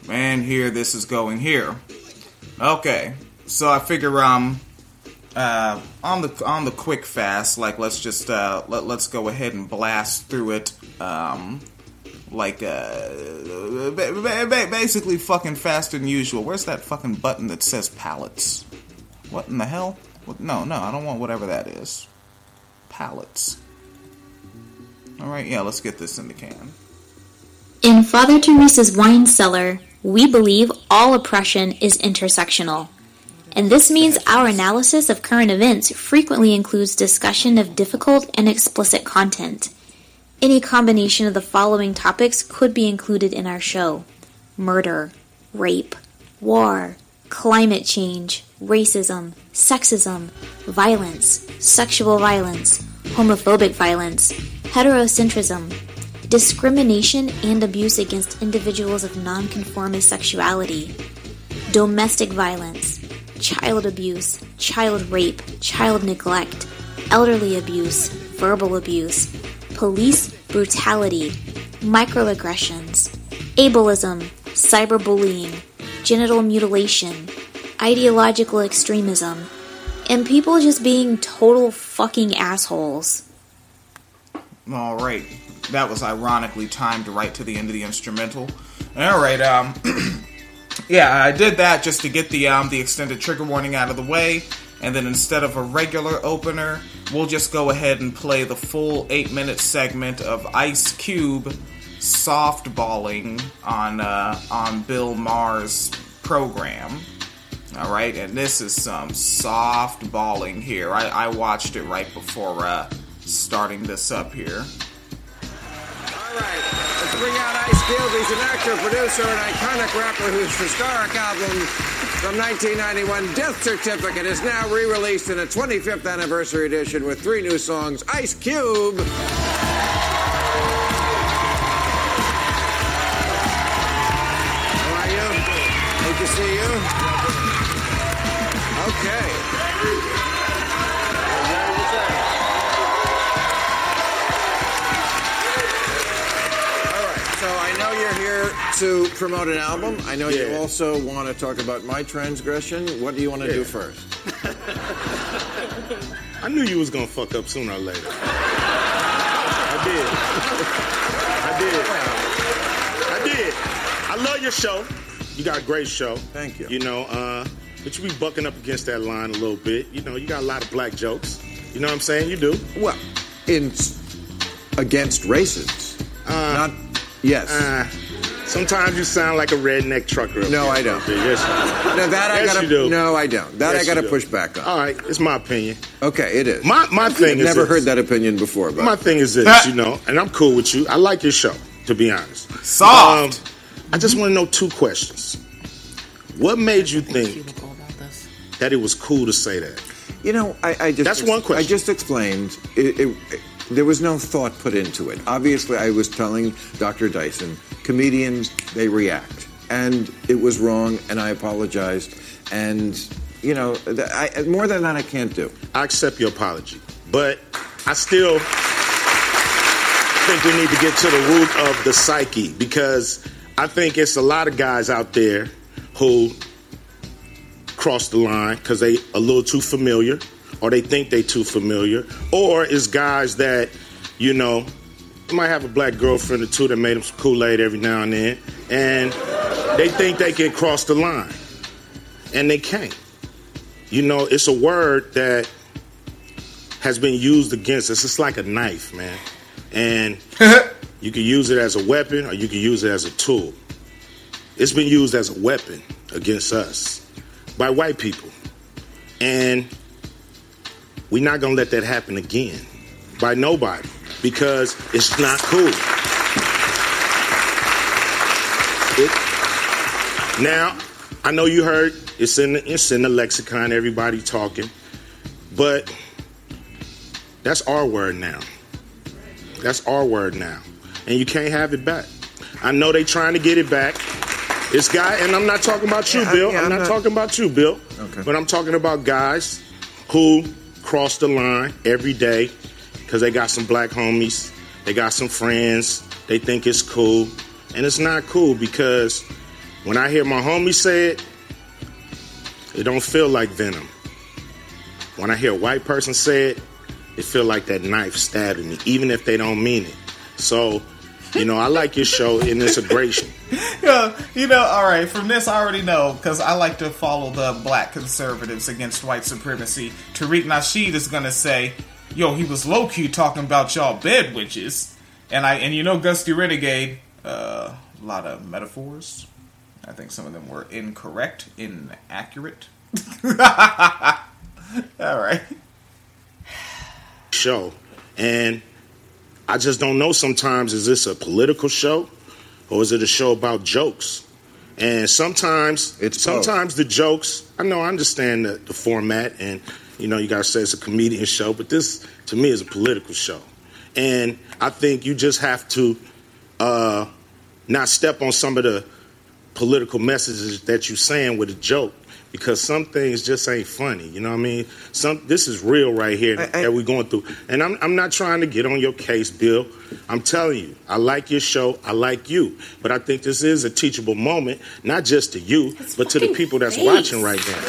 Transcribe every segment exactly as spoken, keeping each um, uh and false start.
And here, this is going here. Okay, so I figure um, uh, on the on the quick fast, like let's just uh, let let's go ahead and blast through it, um, like uh, basically fucking faster than usual. Where's that fucking button that says pallets? What in the hell? What? No, no, I don't want whatever that is. Pallets. All right, yeah, let's get this in the can. In Father Teresa's Wine Cellar, we believe all oppression is intersectional. And this means our analysis of current events frequently includes discussion of difficult and explicit content. Any combination of the following topics could be included in our show: murder, rape, war, climate change, racism, sexism, violence, sexual violence, homophobic violence, heterocentrism, discrimination and abuse against individuals of nonconformist sexuality, domestic violence, child abuse, child rape, child neglect, elderly abuse, verbal abuse, police brutality, microaggressions, ableism, cyberbullying, genital mutilation, ideological extremism, and people just being total fucking assholes. Alright, that was ironically timed right to the end of the instrumental. Alright, um, yeah, I did that just to get the, um, the extended trigger warning out of the way, and then instead of a regular opener, we'll just go ahead and play the full eight minute segment of Ice Cube softballing on, uh, on Bill Maher's program. Alright, and this is some softballing here. I, I watched it right before, uh, starting this up here. Alright, let's bring out Ice Cube. He's an actor, producer, and iconic rapper whose historic album from nineteen ninety-one, Death Certificate, is now re-released in a twenty-fifth anniversary edition with three new songs. Ice Cube! How are you? Good to see you. Okay. So I know you're here to promote an album. I know yeah. you also want to talk about my transgression. What do you want to yeah. do first? I knew you was going to fuck up sooner or later. I did. I did. I did. I love your show. You got a great show. Thank you. You know, uh, but you be bucking up against that line a little bit. You know, you got a lot of black jokes. You know what I'm saying? You do. Well, in against racists. Uh, Not... Yes. Uh, sometimes you sound like a redneck trucker. No, I don't. Yes, you do. No, that I yes, gotta. You do. No, I don't. That yes, I gotta push back on. All right, it's my opinion. Okay, it is. My my thing I've is never this. heard that opinion before. But my thing is this, you know, and I'm cool with you. I like your show, to be honest. Soft. Um, I just want to know two questions. What made you think that it was cool to say that? You know, I, I just that's ex- one question. I just explained it. it, it There was no thought put into it. Obviously, I was telling Doctor Dyson, comedians, they react. And it was wrong, and I apologized. And, you know, I, more than that I can't do. I accept your apology. But I still think we need to get to the root of the psyche, because I think it's a lot of guys out there who cross the line because they a little too familiar, or they think they too familiar, or it's guys that, you know, might have a black girlfriend or two that made them some Kool-Aid every now and then, and they think they can cross the line, and they can't. You know, it's a word that has been used against us. It's like a knife, man, and you can use it as a weapon or you can use it as a tool. It's been used as a weapon against us by white people, and we're not going to let that happen again by nobody, because it's not cool. It, now, I know you heard it's in, the, it's in the lexicon, everybody talking, but that's our word now. That's our word now. And you can't have it back. I know they trying to get it back. This guy, and I'm not talking about you, yeah, Bill. Yeah, I'm, I'm not, not talking about you, Bill. Okay. But I'm talking about guys who cross the line every day because they got some black homies, they got some friends, they think it's cool. And it's not cool, because When I hear my homie say it, it don't feel like venom. When I hear a white person say it, it feel like that knife stabbing me, even if they don't mean it. So, you know, I like your show, and it's a great show. Yeah, you know, all right, from this I already know, because I like to follow the black conservatives against white supremacy. Tariq Nasheed is going to say, yo, he was low-key talking about y'all bed witches. And, I, and you know, Gusty Renegade, uh, a lot of metaphors. I think some of them were incorrect, inaccurate. All right. Show. And I just don't know sometimes, is this a political show or is it a show about jokes? And sometimes, it's sometimes the jokes, I know I understand the, the format and, you know, you guys say it's a comedian show, but this, to me, is a political show. And I think you just have to uh, not step on some of the political messages that you're saying with a joke, because some things just ain't funny. You know what I mean? Some this is real right here I, I, that we're going through. And I'm I'm not trying to get on your case, Bill. I'm telling you, I like your show. I like you. But I think this is a teachable moment, not just to you, it's but to the people that's face. watching right now.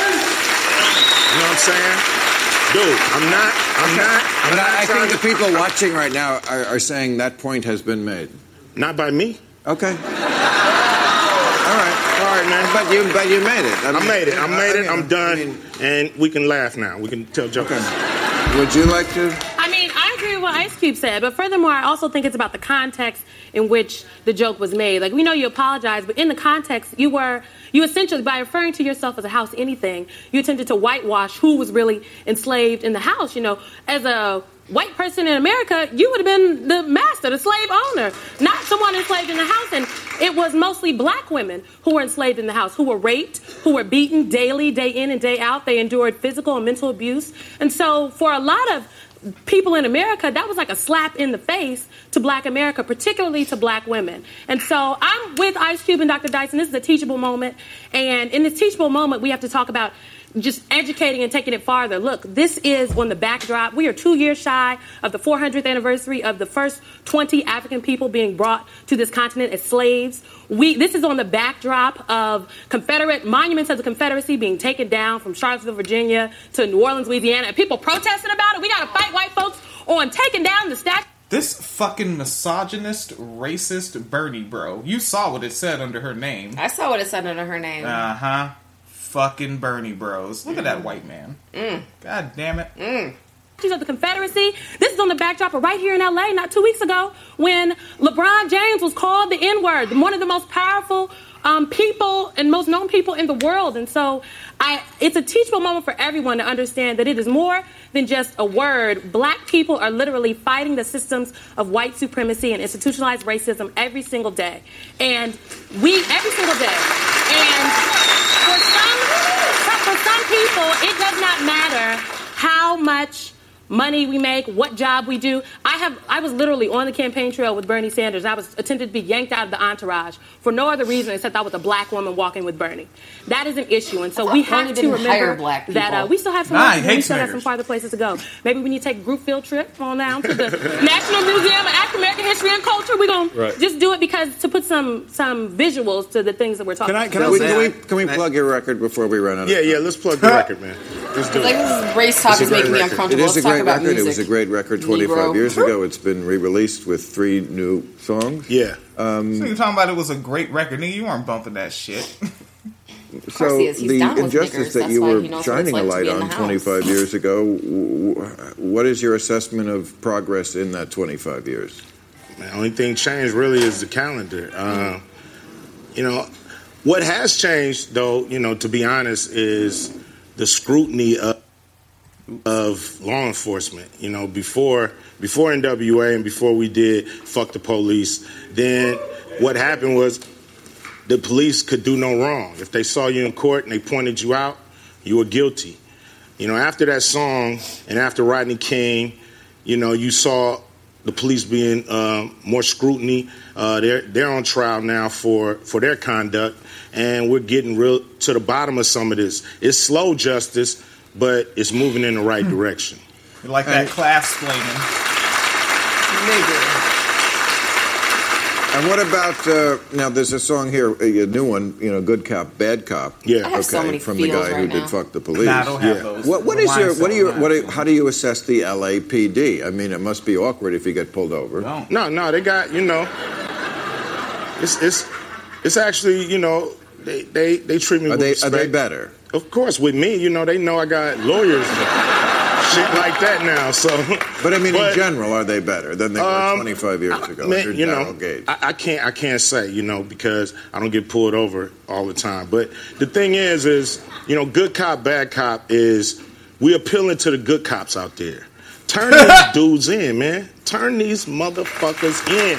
You know what I'm saying? Dude, I'm not, I'm not. I'm but not I, I think to, the people watching right now are, are saying that point has been made. Not by me. Okay. All right. All right, man. But you, but you made it. I, mean, I made it. I made it. I mean, I'm done. I mean, and we can laugh now. We can tell jokes. Okay. Would you like to? I mean, I agree with what Ice Cube said, but furthermore, I also think it's about the context in which the joke was made. Like, we know you apologize, but in the context, you were, you essentially, by referring to yourself as a house anything, you attempted to whitewash who was really enslaved in the house. You know, as a white person in America, you would have been the master, the slave owner, not someone enslaved in the house. And it was mostly black women who were enslaved in the house, who were raped, who were beaten daily, day in and day out. They endured physical and mental abuse. And so for a lot of people in America, that was like a slap in the face to black America, particularly to black women. And so I'm with Ice Cube and Doctor Dyson. This is a teachable moment. And in this teachable moment, we have to talk about just educating and taking it farther. Look, this is on the backdrop. We are two years shy of the four hundredth anniversary of the first twenty African people being brought to this continent as slaves. We, this is on the backdrop of Confederate monuments of the Confederacy being taken down from Charlottesville, Virginia to New Orleans, Louisiana, and people protesting about it. We got to fight white folks on taking down the statue. This fucking misogynist, racist Bernie bro. You saw what it said under her name. I saw what it said under her name. Uh-huh. Fucking Bernie bros. Look mm. at that white man. Mm. God damn it. Mm. Of the Confederacy. This is on the backdrop of right here in L A not two weeks ago when LeBron James was called the N-word, one of the most powerful um, people and most known people in the world. And so I, it's a teachable moment for everyone to understand that it is more than just a word. Black people are literally fighting the systems of white supremacy and institutionalized racism every single day. And we, every single day. And for some, for some people, it does not matter how much money we make, what job we do. I have. I was literally on the campaign trail with Bernie Sanders. I was attempted to be yanked out of the entourage for no other reason except I was a black woman walking with Bernie. That is an issue, and so we have Bernie to didn't hire remember black that uh, we still have some. Nah, we still have some farther places to go. Maybe we need to take a group field trip on down to the National Museum of African American History and Culture. We're gonna right. just do it because to put some some visuals to the things that we're talking. Can I? Can, about. we, can we? Can we plug your record before we run out? Yeah, of time? yeah. Let's plug the record, man. Let's do like, it. This race talk is making me record. uncomfortable. It is Let's a talk great about record. music. It was a great record twenty-five Negro. years ago. It's been re-released with three new songs. Yeah. Um, so you're talking about it was a great record. Nigga, you weren't bumping that shit. So the injustice that you were shining a light on house. twenty-five years ago, what is your assessment of progress in that twenty-five years? The only thing changed really is the calendar. Uh, you know, what has changed, though, you know, to be honest, is the scrutiny of, of law enforcement. You know, before before N W A and before we did Fuck the Police, then what happened was the police could do no wrong. If they saw you in court and they pointed you out, you were guilty. You know, after that song and after Rodney King, you know, you saw the police being uh, more scrutiny. Uh, they're they're on trial now for, for their conduct, and we're getting real to the bottom of some of this. It's slow justice, but it's moving in the right direction. You like that class explaining. Nigga. And what about uh, now? There's a song here, a new one. You know, good cop, bad cop. Yeah, I have okay, so many from the feels guy right who now. did fuck the police. Nah, I don't have Yeah. those. What what The is your wine what do you cellar, what do you, actually. how do you assess the L A P D? I mean, it must be awkward if you get pulled over. Don't. No, no, they got, you know, it's it's it's actually, you know, they they, they treat me Are with they are respect. they better? Of course, with me, you know, they know I got lawyers and shit like that now. So, But I mean, But, in general, are they better than they were um, twenty-five years ago? man, under you know, Daryl Gage? I, I can't I can't say, you know, because I don't get pulled over all the time. But the thing is, is you know, good cop, bad cop is we appealing to the good cops out there. Turn these dudes in, man. Turn these motherfuckers in.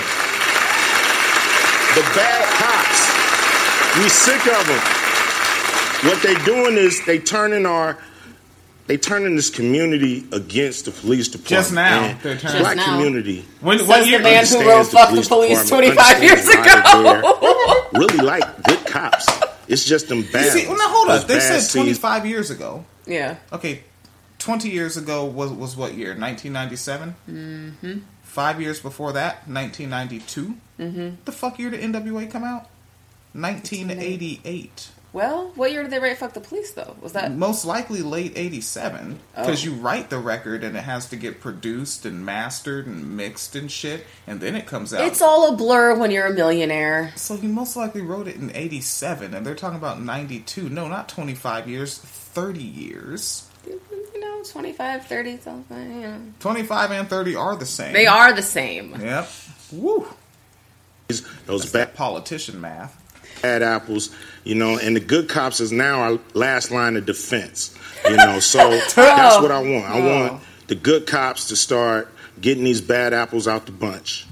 The bad cops. We sick of them. What they doing is they turning our, they turning this community against the police department. Just now, And they're turning- the black Just now. community. When, Says what year? the man who understands wrote "Fuck the Police" department, twenty-five years understands why they're ago. there, really like good cops. It's just them bad. See, well, now hold ones. up. They Those bad said seeds. twenty-five years ago. Yeah. Okay, twenty years ago was was what year? nineteen ninety-seven. Mm-hmm. Five years before that, nineteen ninety-two. Mm-hmm. The fuck year did N W A come out? nineteen eighty-eight. Well, what year did they write "Fuck the Police" though? Was that? Most likely late eighty-seven, because Oh. you write the record and it has to get produced and mastered and mixed and shit, and then it comes out. It's all a blur when you're a millionaire. So he most likely wrote it in eighty-seven, and they're talking about ninety-two. No, not twenty-five years, thirty years. You know, twenty-five, thirty something. You know, twenty-five and thirty are the same. they are the same. Yep. Woo. Those That's bad, that politician math. bad apples, you know, and the good cops is now our last line of defense. You know, so that's what I want. I want the good cops to start getting these bad apples out the bunch.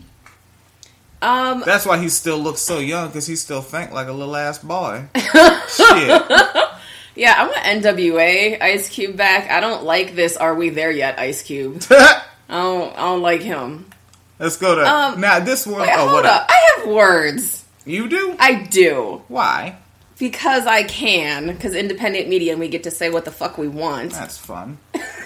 Um, That's why he still looks so young, because he still think like a little ass boy. Shit. yeah, I want N W A Ice Cube back. I don't like this. Are we there yet, Ice Cube? I don't. I don't like him. Let's go to Um, now. This one. Wait, Oh, hold what up. up? I have words. You do? I do. Why? Because I can. Because independent media and we get to say what the fuck we want. That's fun.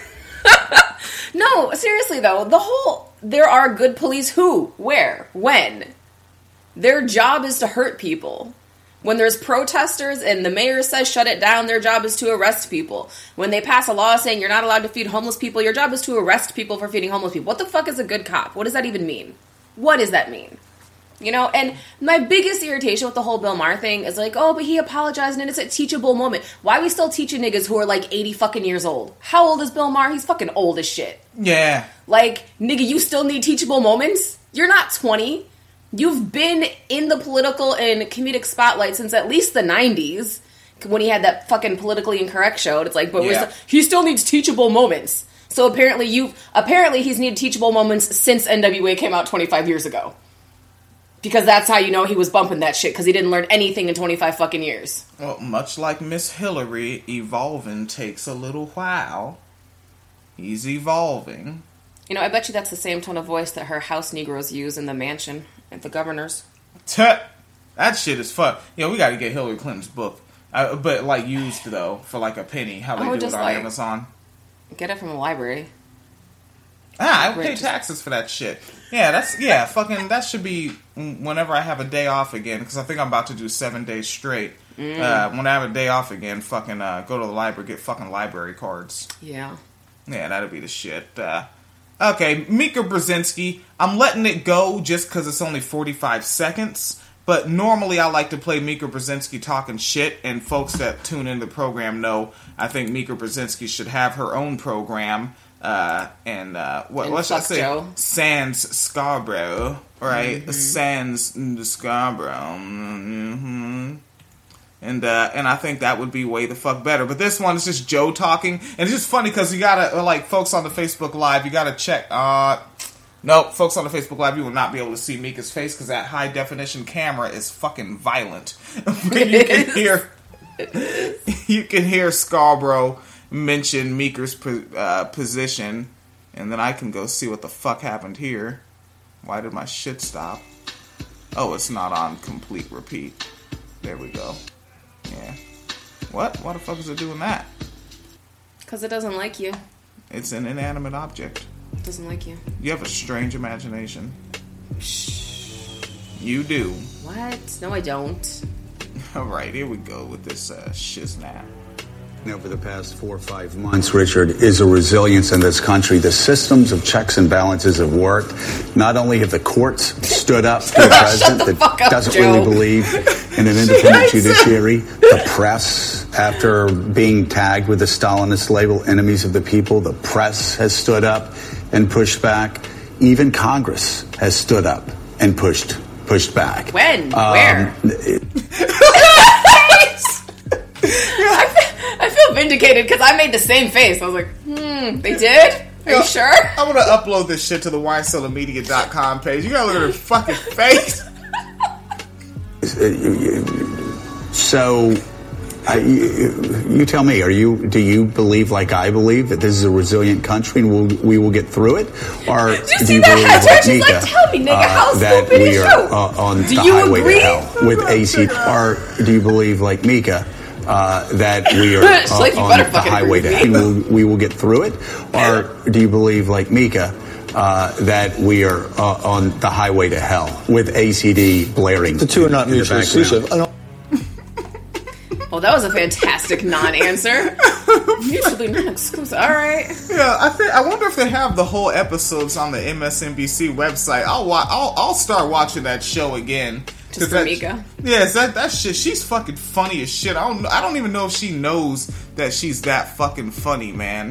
No, seriously though, the whole there are good police who, where, when. Their job is to hurt people. When there's protesters and the mayor says shut it down, their job is to arrest people. When they pass a law saying you're not allowed to feed homeless people, your job is to arrest people for feeding homeless people. What the fuck is a good cop? What does that even mean? What does that mean? You know, and my biggest irritation with the whole Bill Maher thing is like, oh, but he apologized and it's a teachable moment. Why are we still teaching niggas who are like eighty fucking years old? How old is Bill Maher? He's fucking old as shit. Yeah. Like, nigga, you still need teachable moments? You're not twenty. You've been in the political and comedic spotlight since at least the nineties, when he had that fucking politically incorrect show. It's like, but we're Yeah. still, he still needs teachable moments. So apparently you, apparently he's needed teachable moments since N W A came out twenty-five years ago. Because that's how you know he was bumping that shit, because he didn't learn anything in twenty-five fucking years. Well, much like Miss Hillary, evolving takes a little while. He's evolving. You know, I bet you that's the same tone of voice that her house Negroes use in the mansion at the governor's. Tut. That shit is fun. You know, we got to get Hillary Clinton's book. Uh, but, like, used, though, for, like, a penny. How they Oh, do it just on like- Amazon. Get it from the library. Ah, I pay Great. taxes for that shit. Yeah, that's, yeah, fucking, that should be whenever I have a day off again, because I think I'm about to do seven days straight. Mm. Uh, when I have a day off again, fucking, uh, go to the library, get fucking library cards. Yeah. Yeah, that'd be the shit. Uh, okay, Mika Brzezinski. I'm letting it go just because it's only forty-five seconds. But normally I like to play Mika Brzezinski talking shit, and folks that tune into the program know I think Mika Brzezinski should have her own program. Uh, and uh, what, And what should I fuck say? Joe. Sans Scarborough, right? Mm-hmm. Sans the Scarborough. Mm-hmm. And uh, and I think that would be way the fuck better. But this one is just Joe talking, and it's just funny because you gotta, like, folks on the Facebook Live, you gotta check. Uh, nope, folks on the Facebook Live, you will not be able to see Mika's face because that high definition camera is fucking violent. But you can hear, you can hear Scarborough mention Mika's uh, position, and then I can go see what the fuck happened here. Why did my shit stop? Oh, it's not on complete repeat. There we go. Yeah. What? Why the fuck is it doing that? Because it doesn't like you. It's an inanimate object. It doesn't like you. You have a strange imagination. You do. What? No, I don't. All right, here we go with this uh, shiznap. Over the past four or five months, Richard, is a resilience in this country. The systems of checks and balances have worked. Not only have the courts stood up to the president the that up, doesn't Joe. really believe in an independent judiciary, the press, after being tagged with the Stalinist label, enemies of the people, the press has stood up and pushed back. Even Congress has stood up and pushed pushed back. When? Um, Where? it- I, feel, I feel vindicated because I made the same face. I was like, hmm, they did? Are you sure? I'm gonna upload this shit to the wine cellar media dot com page. You gotta look at her fucking face. So, I, you, you tell me, are you? Do you believe, like I believe, that this is a resilient country and we'll, we will get through it, or Did you do see you that believe, hashtag? like She's Mika, like, tell me, nigga, how uh, that stupid we is are you? uh, on Do the you highway agree? to hell with A C? Or do you believe, like Mika, uh, that we are She's uh, like, you on better the fucking highway agree to with hell? me. We will, we will get through it, or do you believe, like Mika, uh, that we are uh, on the highway to hell with A C D blaring? The two are not in the mutually background? exclusive. Well, that was a fantastic non-answer. Mutually non-exclusive. All right. Yeah, I think I wonder if they have the whole episodes on the M S N B C website. I'll wa- I'll, I'll start watching that show again. Just 'Cause for that, Mika. Yes, that that shit. She's fucking funny as shit. I don't I don't even know if she knows that she's that fucking funny, man.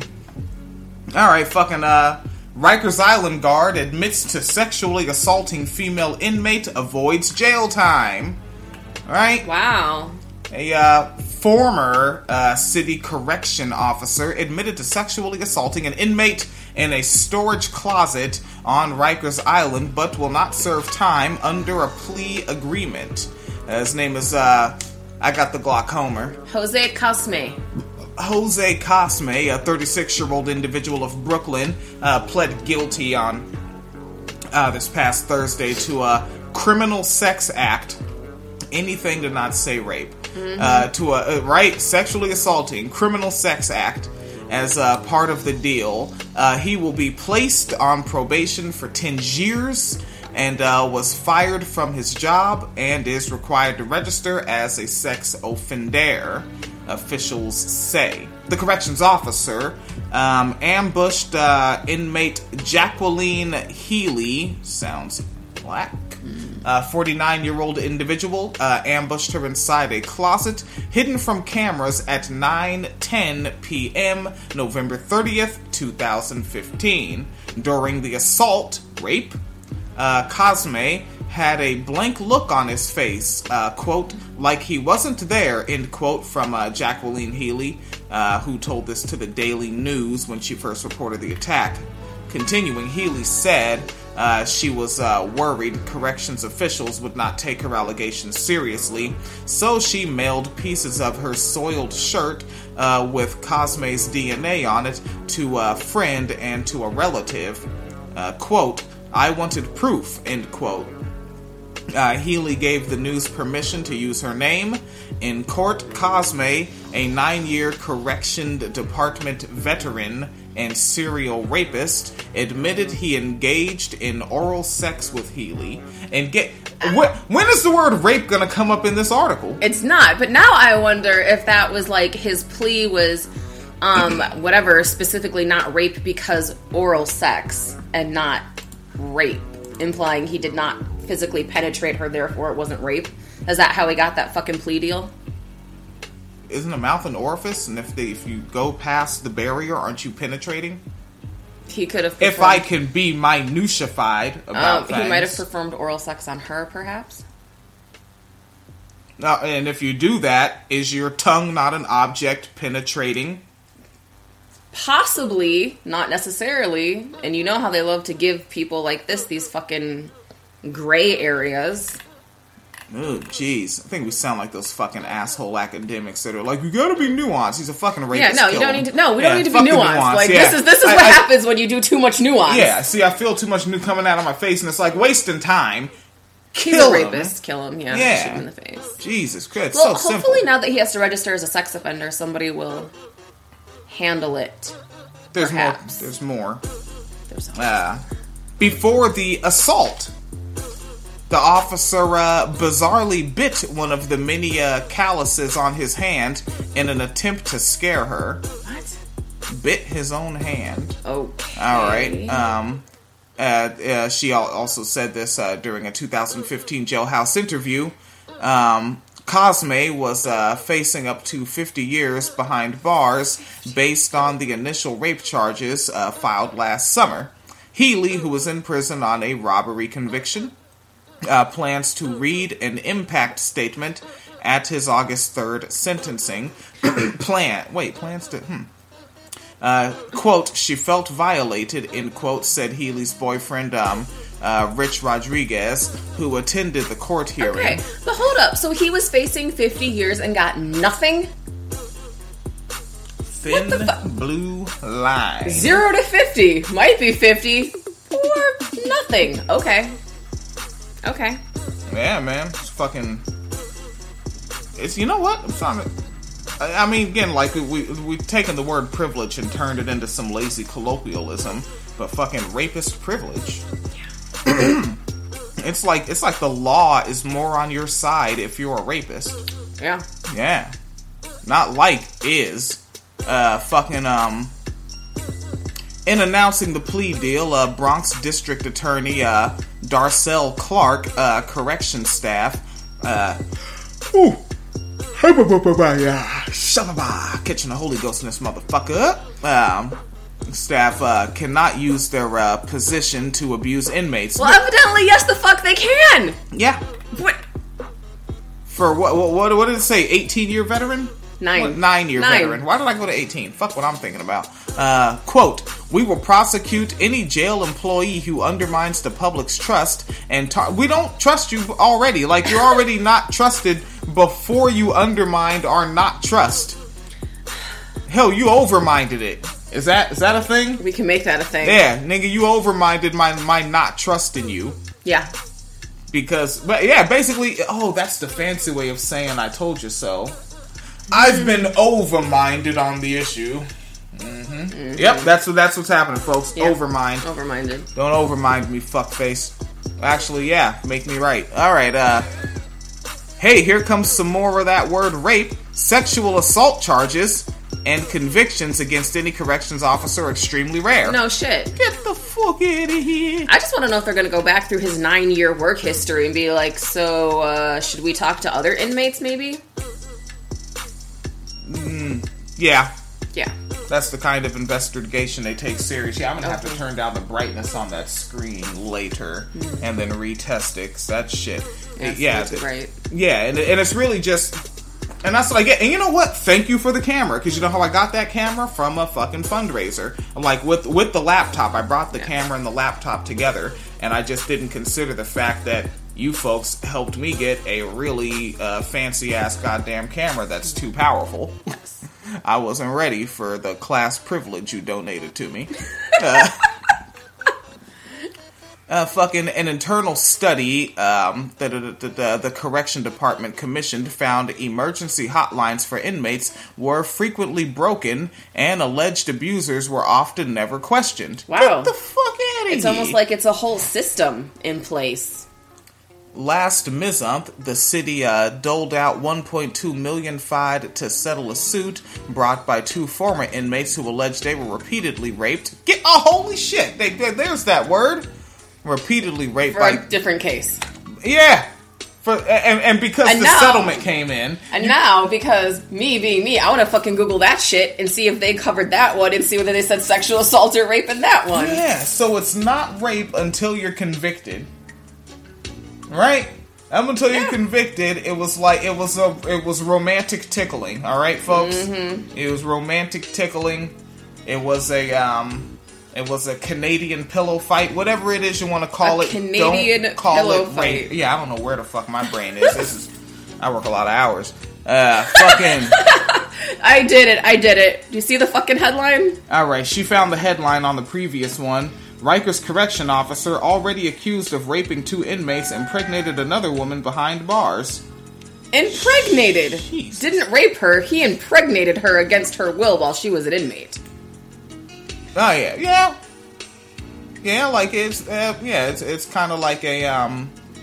All right, fucking uh. Rikers Island guard admits to sexually assaulting female inmate, avoids jail time. All right. Wow. A uh, former uh, city correction officer admitted to sexually assaulting an inmate in a storage closet on Rikers Island, but will not serve time under a plea agreement. Uh, his name is, uh, I got the glaucoma. Jose Cosme. Jose Cosme, a thirty-six-year-old individual of Brooklyn, uh, pled guilty on uh, this past Thursday to a criminal sex act. Anything to not say rape. Mm-hmm. Uh, to a, uh, right, sexually assaulting, criminal sex act as uh, part of the deal. Uh, he will be placed on probation for ten years and uh, was fired from his job and is required to register as a sex offender, officials say. The corrections officer um, ambushed uh, inmate Jacqueline Healy, sounds black, uh, forty-nine-year-old individual, uh, ambushed her inside a closet hidden from cameras at nine ten p.m. November thirtieth, twenty fifteen. During the assault, rape, uh, Cosme had a blank look on his face, uh, quote, like he wasn't there, end quote, from uh, Jacqueline Healy, uh, who told this to the Daily News when she first reported the attack. Continuing, Healy said uh, she was uh, worried corrections officials would not take her allegations seriously, so she mailed pieces of her soiled shirt uh, with Cosme's D N A on it to a friend and to a relative. Uh, quote, I wanted proof, end quote. Uh, Healy gave the news permission to use her name. In court, Cosme, a nine-year correction department veteran and serial rapist, admitted he engaged in oral sex with Healy. And get wh- when is the word rape going to come up in this article? It's not, but now I wonder if that was like his plea was, um, whatever, specifically not rape because oral sex and not rape, implying he did not physically penetrate her, therefore it wasn't rape. Is that how he got that fucking plea deal? Isn't a mouth an orifice? And if they, if you go past the barrier, aren't you penetrating? He could have. If I can be minutified about um, things. he might have performed oral sex on her, perhaps. Uh, and if you do that, is your tongue not an object penetrating? Possibly, not necessarily. And you know how they love to give people like this these fucking gray areas. Oh, jeez. I think we sound like those fucking asshole academics that are like, you gotta be nuanced. He's a fucking rapist. Yeah, no, you Kill don't him. need to. No, we Yeah, don't need to be fuck the nuanced. nuance, Like yeah. this is this is I- what I- happens when you do too much nuance. Yeah, see, I feel too much new coming out of my face, and it's like wasting time. He's Kill a him. rapist. Kill him. Yeah, Yeah. shoot him in the face. Jesus Christ, Well, so hopefully simple. now that he has to register as a sex offender, somebody will handle it. There's perhaps. more. There's more. There's Uh, before the assault, the officer uh, bizarrely bit one of the many uh, calluses on his hand in an attempt to scare her. What? Bit his own hand. Okay. All right. Um, uh, uh, she al- also said this uh, during a two thousand fifteen jailhouse interview. Um, Cosme was uh, facing up to fifty years behind bars based on the initial rape charges uh, filed last summer. Healy, who was in prison on a robbery conviction, uh, plans to read an impact statement at his August third sentencing. Plan, wait, plans to, hmm. Uh, quote, she felt violated, end quote, said Healy's boyfriend, um, uh, Rich Rodriguez, who attended the court hearing. Okay, but hold up. So he was facing fifty years and got nothing? Thin blue line. Zero to fifty. Might be fifty. Or nothing. Okay. Okay. Yeah, man. It's fucking... It's, you know what? I'm trying to... I mean, again, like, we, we've taken the word privilege and turned it into some lazy colloquialism, but fucking rapist privilege. Yeah. It's like, it's like the law is more on your side if you're a rapist. Yeah. Yeah. Not like, is. Uh, fucking, um... In announcing the plea deal, uh, Bronx District Attorney, uh, Darcel Clark, uh, correction staff, uh... Ooh. Catching the Holy Ghost in this motherfucker. Um, staff uh, cannot use their uh, position to abuse inmates. Well, evidently, yes, the fuck they can. Yeah. What? For what? What, what did it say? eighteen-year veteran? Nine. What, nine-year Nine. veteran. Why did I go to eighteen? Fuck what I'm thinking about. Uh, quote, we will prosecute any jail employee who undermines the public's trust and tar- we don't trust you already. Like, you're already not trusted before you undermined our not trust. Hell, you overminded it. Is that is that a thing? We can make that a thing. Yeah, nigga, you overminded my my not trusting you. Yeah. Because, but yeah, basically, oh, that's the fancy way of saying I told you so. I've been overminded on the issue. Mm-hmm. Mm-hmm. Yep, that's what that's what's happening, folks. Yep. Overmind. Overminded. Don't overmind me, fuckface. Actually, yeah, make me right. All right, uh, hey, here comes some more of that word rape. Sexual assault charges and convictions against any corrections officer are extremely rare. No shit. Get the fuck out of here. I just want to know if they're going to go back through his nine-year work history and be like, so, uh, should we talk to other inmates, maybe? Mm, yeah. Yeah. That's the kind of investigation they take seriously. I'm gonna have to turn down the brightness on that screen later mm-hmm. and then retest it, 'cause that shit. Yeah, it, yeah, it, right. yeah, and, and it's really just, and that's what I get. And you know what? Thank you for the camera, because you know how I got that camera? From a fucking fundraiser. Like with with the laptop, I brought the yeah. camera and the laptop together, and I just didn't consider the fact that you folks helped me get a really uh, fancy ass goddamn camera that's too powerful. Yes. I wasn't ready for the class privilege you donated to me. Uh, uh, fucking an internal study um, that the, the, the, the correction department commissioned found emergency hotlines for inmates were frequently broken and alleged abusers were often never questioned. Wow. Get the fuck out of here. It's almost like it's a whole system in place. Last month, the city uh, doled out one point two million dollars fine to settle a suit brought by two former inmates who alleged they were repeatedly raped. Get oh holy shit! They, they, there's that word, repeatedly raped for by a different case. Yeah, for and, and because and the now, settlement came in, and you, now because me being me, I want to fucking Google that shit and see if they covered that one and see whether they said sexual assault or rape in that one. Yeah, so it's not rape until you're convicted. Right? Up until you're yeah. convicted, it was like it was a it was romantic tickling. All right, folks. Mm-hmm. It was romantic tickling. It was a um, it was a Canadian pillow fight, whatever it is you want to call a it. Canadian don't call pillow it rape. fight. Yeah, I don't know where the fuck my brain is. This is I work a lot of hours. Uh, fucking. I did it. I did it. Do you see the fucking headline? All right, she found the headline on the previous one. Rikers correction officer already accused of raping two inmates impregnated another woman behind bars. Impregnated? Jeez. Didn't rape her, he impregnated her against her will while she was an inmate. Oh yeah, yeah, yeah. Like it's uh, yeah, it's it's kind of like a um,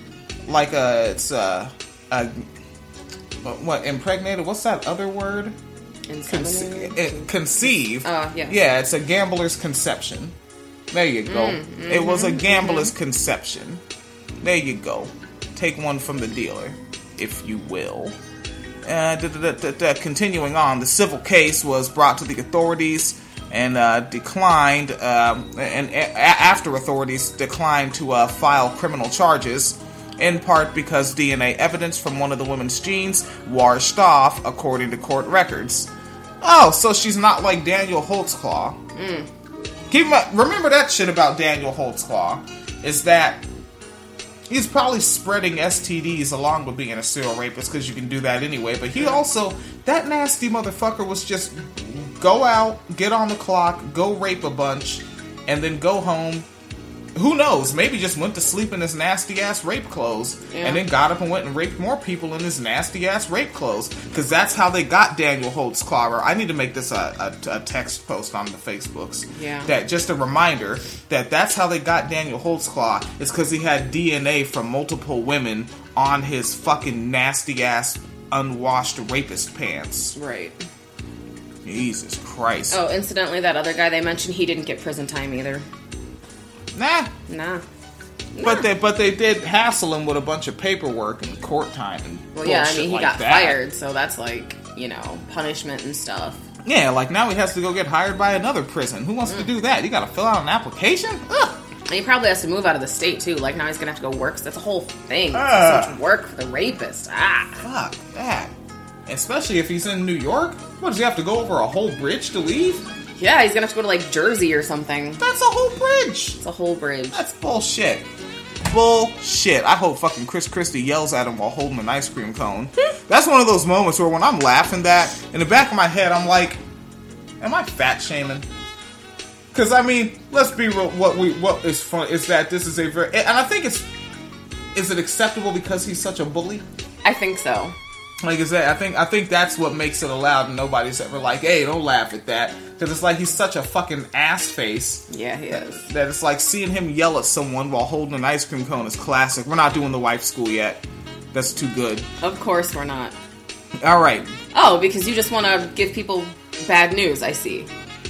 like a, it's a, a what, impregnated? What's that other word? Inseminated? Conce- conceive. Uh, yeah. Yeah, it's a gambler's conception. There you go. Mm, mm-hmm, it was a gambler's mm-hmm. conception. There you go. Take one from the dealer, if you will. Uh, da, da, da, da, continuing on, the civil case was brought to the authorities and uh, declined, um, and a- after authorities declined to uh, file criminal charges, in part because D N A evidence from one of the women's genes washed off, according to court records. Oh, so she's not like Daniel Holtzclaw. Mm. Keep in, remember that shit about Daniel Holtzclaw, is that he's probably spreading S T Ds along with being a serial rapist, because you can do that anyway, but he also, that nasty motherfucker was just go out, get on the clock, go rape a bunch, and then go home. Who knows? Maybe just went to sleep in his nasty ass rape clothes, yeah. and then got up and went and raped more people in his nasty ass rape clothes. Because that's how they got Daniel Holtzclaw. I need to make this a, a, a text post on the Facebooks. Yeah. That just a reminder that that's how they got Daniel Holtzclaw. Is because he had D N A from multiple women on his fucking nasty ass unwashed rapist pants. Right. Jesus Christ. Oh, incidentally, that other guy they mentioned, he didn't get prison time either. Nah. Nah. But they but they did hassle him with a bunch of paperwork and court time and Well, yeah, I mean, he like got that. fired, so that's like, you know, punishment and stuff. Yeah, like now he has to go get hired by another prison. Who wants Mm. to do that? You gotta fill out an application? Ugh. And he probably has to move out of the state, too. Like, now he's gonna have to go work, so that's a whole thing. Ah. So much work for the rapist. Ah. Fuck that. Especially if he's in New York. What, does he have to go over a whole bridge to leave? Yeah, he's gonna have to go to, like, Jersey or something. That's a whole bridge. It's a whole bridge. That's bullshit. Bullshit. I hope fucking Chris Christie yells at him while holding an ice cream cone. That's one of those moments where when I'm laughing that, in the back of my head, I'm like, am I fat shaming? Because, I mean, let's be real, what we what is fun is that this is a very, and I think it's, is it acceptable because he's such a bully? I think so. Like I said, I think I think that's what makes it allowed, and nobody's ever like, hey, don't laugh at that. Because it's like he's such a fucking ass face. Yeah, he is. That it's like seeing him yell at someone while holding an ice cream cone is classic. We're not doing the wife school yet. That's too good. Of course we're not. All right. Oh, because you just want to give people bad news, I see.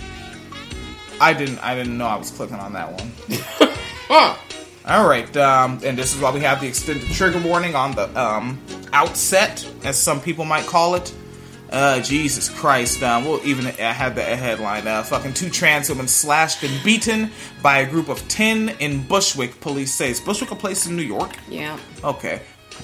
I didn't I didn't know I was clicking on that one. Huh. All right, um, and this is why we have the extended trigger warning on the um, outset, as some people might call it. Uh, Jesus Christ, um, we'll even have the headline, uh, fucking two trans women slashed and beaten by a group of ten in Bushwick, police say. Is Bushwick a place in New York? Yeah. Okay.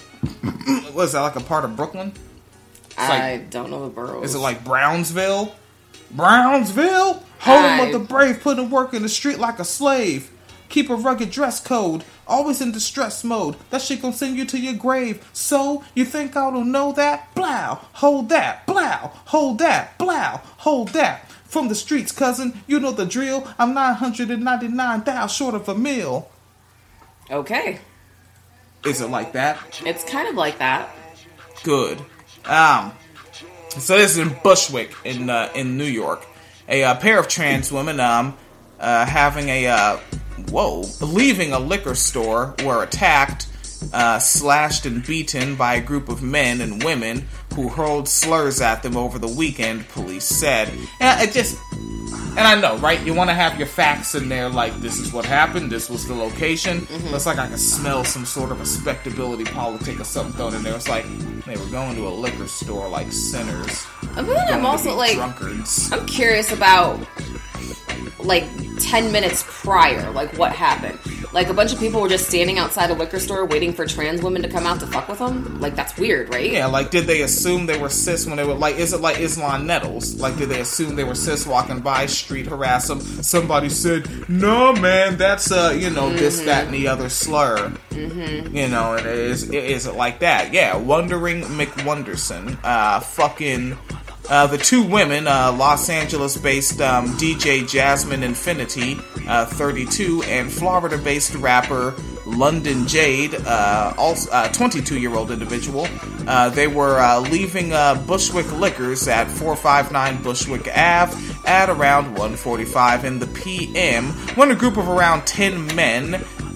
Was that like a part of Brooklyn? It's I like, don't know the boroughs. is it like Brownsville? Brownsville? Home I- of the brave, putting work in the street like a slave. Keep a rugged dress code, always in distress mode. That shit gon' send you to your grave. So, you think I don't know that? Blow, hold that, blow, hold that, blow, hold that. From the streets, cousin, you know the drill. I'm nine hundred ninety-nine thousand short of a meal. Okay. Is it like that? It's kind of like that. Good. Um, so this is in Bushwick, in uh, in New York. A uh, pair of trans women um, uh, having a... Uh, Whoa. Leaving a liquor store were attacked, uh, slashed and beaten by a group of men and women who hurled slurs at them over the weekend, police said. And it just... And I know, right? You want to have your facts in there, like, this is what happened, this was the location. Mm-hmm. Looks like I can smell some sort of respectability politic or something thrown in there. It's like, they were going to a liquor store like sinners. But then I'm also, like... drunkards. I'm curious about... like ten minutes prior, like what happened. Like a bunch of people were just standing outside a liquor store waiting for trans women to come out to fuck with them. Like that's weird, right? Yeah, like did they assume they were cis when they were like, is it like Islam Nettles? Like did they assume they were cis walking by, street harass them? Somebody said, no man, that's uh, you know, mm-hmm. this, that, and the other slur. Mm-hmm. You know, and it is, it is it like that? Yeah, Wondering McWonderson, uh, fucking. Uh, the two women, uh, Los Angeles-based um, D J Jasmine Infinity, uh, thirty-two, and Florida-based rapper London Jade, uh, also uh, twenty-two-year-old individual. Uh, they were uh, leaving uh, Bushwick Liquors at four fifty-nine Bushwick Avenue at around one forty-five in the P M when a group of around ten men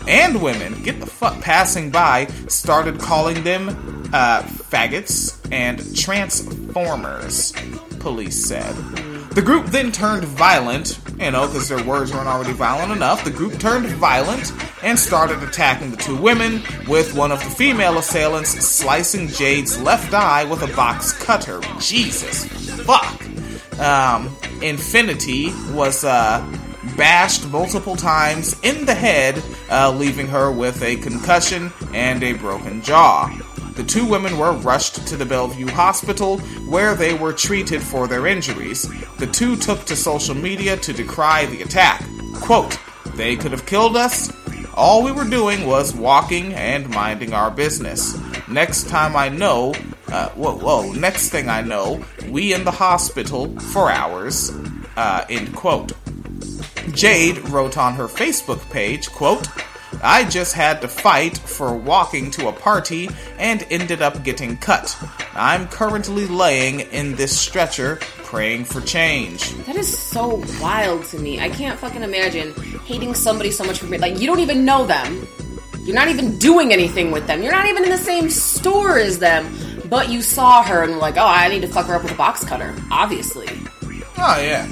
and women, get the fuck, passing by started calling them uh, faggots and transformers, police said. The group then turned violent, you know, because their words weren't already violent enough. The group turned violent and started attacking the two women, with one of the female assailants slicing Jade's left eye with a box cutter. Jesus fuck. Um, Infinity was uh, bashed multiple times in the head, uh, leaving her with a concussion and a broken jaw. The two women were rushed to the Bellevue Hospital, where they were treated for their injuries. The two took to social media to decry the attack. Quote, "They could have killed us. All we were doing was walking and minding our business. Next time I know, uh, whoa, whoa, next thing I know, we in the hospital for hours." Uh, end quote. Jade wrote on her Facebook page, quote, "I just had to fight for walking to a party and ended up getting cut. I'm currently laying in this stretcher praying for change." That is so wild to me. I can't fucking imagine hating somebody so much for me. Like, you don't even know them. You're not even doing anything with them. You're not even in the same store as them. But you saw her and were like, oh, I need to fuck her up with a box cutter. Obviously. Oh, yeah.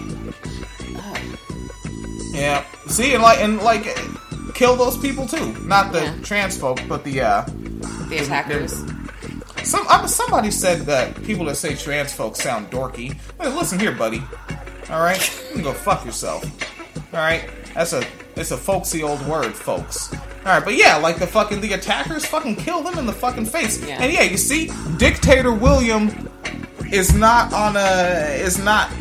Oh. Yeah. See, and like, and like... kill those people too. Not the yeah. trans folk, but the uh, the attackers. The, some uh, somebody said that people that say trans folk sound dorky. Hey, listen here, buddy. All right, you can go fuck yourself. All right, that's a it's a folksy old word, folks. All right, but yeah, like the fucking the attackers, fucking kill them in the fucking face. Yeah. And yeah, you see, Dictator William is not on a is not.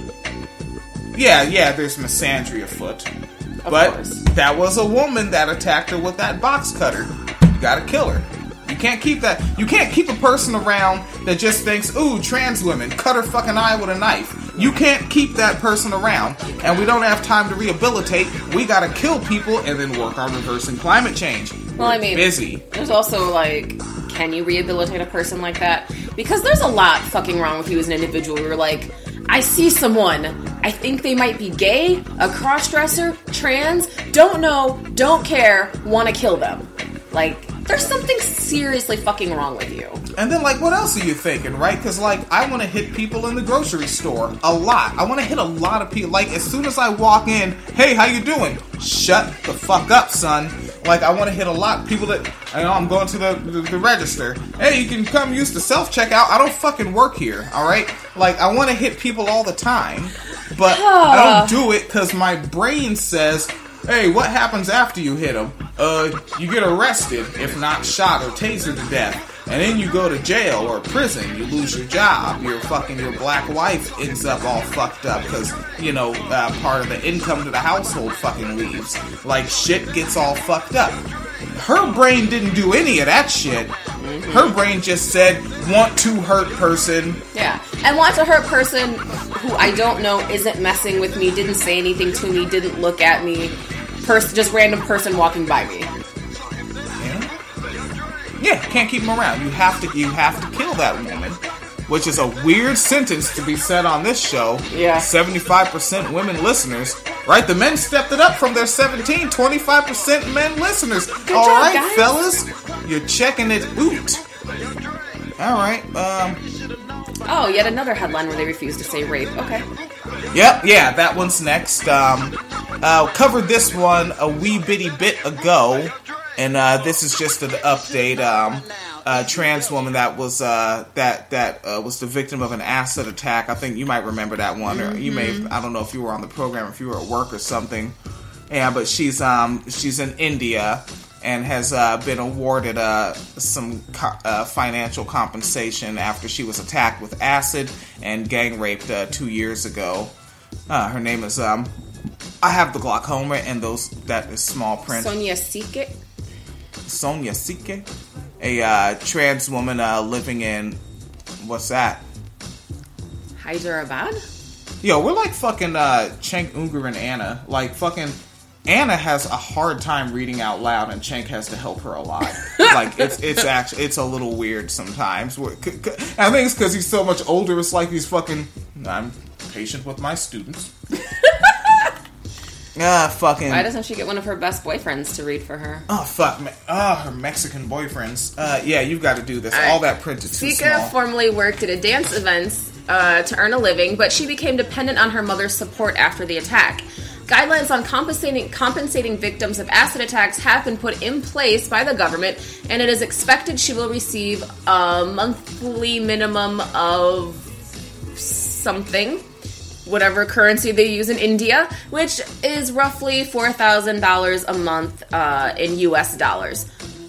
Yeah, yeah. There's misandry afoot. Of but course. That was a woman that attacked her with that box cutter. You gotta kill her. You can't keep that. You can't keep a person around that just thinks, ooh, trans women, cut her fucking eye with a knife. You can't keep that person around, and we don't have time to rehabilitate. We gotta kill people and then work on reversing climate change. Well, We're I mean, busy. There's also, like, can you rehabilitate a person like that? Because there's a lot fucking wrong with you as an individual. You're like, I see someone, I think they might be gay, a crossdresser, trans, don't know, don't care, want to kill them. Like, there's something seriously fucking wrong with you. And then, like, what else are you thinking, right? Because, like, I want to hit people in the grocery store a lot. I want to hit a lot of people. Like, as soon as I walk in, hey, how you doing? Shut the fuck up, son. Like, I want to hit a lot of people that, I know, I'm going to the, the, the register. Hey, you can come use the self-checkout. I don't fucking work here, all right? Like, I want to hit people all the time, but I don't do it because my brain says, hey, what happens after you hit them? Uh, you get arrested, if not shot or tasered to death. And then you go to jail or prison. You lose your job. Your fucking, your black wife ends up all fucked up because, you know, uh, part of the income to the household fucking leaves. Like, shit gets all fucked up. Her brain didn't do any of that shit. Mm-hmm. Her brain just said, want to hurt person. Yeah. And want to hurt person who I don't know, isn't messing with me, didn't say anything to me, didn't look at me. Pers- just random person walking by me. Yeah, can't keep them around. You have to, you have to kill that woman, which is a weird sentence to be said on this show. Yeah, seventy-five percent women listeners, right? The men stepped it up from their seventeen, twenty-five percent men listeners. Good All job, right, guys. fellas, you're checking it out. All right. Um. Oh, yet another headline where they refuse to say rape. Okay. Yep. Yeah, that one's next. Um. Uh, covered this one a wee bitty bit ago. And uh, this is just an update. Um, a trans woman that was uh, that that uh, was the victim of an acid attack. I think you might remember that one, mm-hmm. or you may. I don't know if you were on the program, if you were at work or something. Yeah, but she's um she's in India and has uh, been awarded uh, some co- uh, financial compensation after she was attacked with acid and gang raped uh, two years ago. Uh, her name is um I have the glaucoma and those that is small print. Sonia Sike. Sonia Sike, a uh, trans woman uh, living in, what's that? Hyderabad? Yo, we're like fucking uh, Cenk Uygur and Anna. Like fucking Anna has a hard time reading out loud, and Cenk has to help her a lot. Like it's it's actually it's a little weird sometimes. I think it's because he's so much older. It's like he's fucking. I'm patient with my students. Ah, fucking. Why doesn't she get one of her best boyfriends to read for her? Oh, fuck. Me. Oh, her Mexican boyfriends. Uh, yeah, you've got to do this. All, All right. that print is too Sika small. formerly worked at a dance events uh, to earn a living, but she became dependent on her mother's support after the attack. Guidelines on compensating, compensating victims of acid attacks have been put in place by the government, and it is expected she will receive a monthly minimum of something, whatever currency they use in India, which is roughly four thousand dollars a month uh, in U S dollars.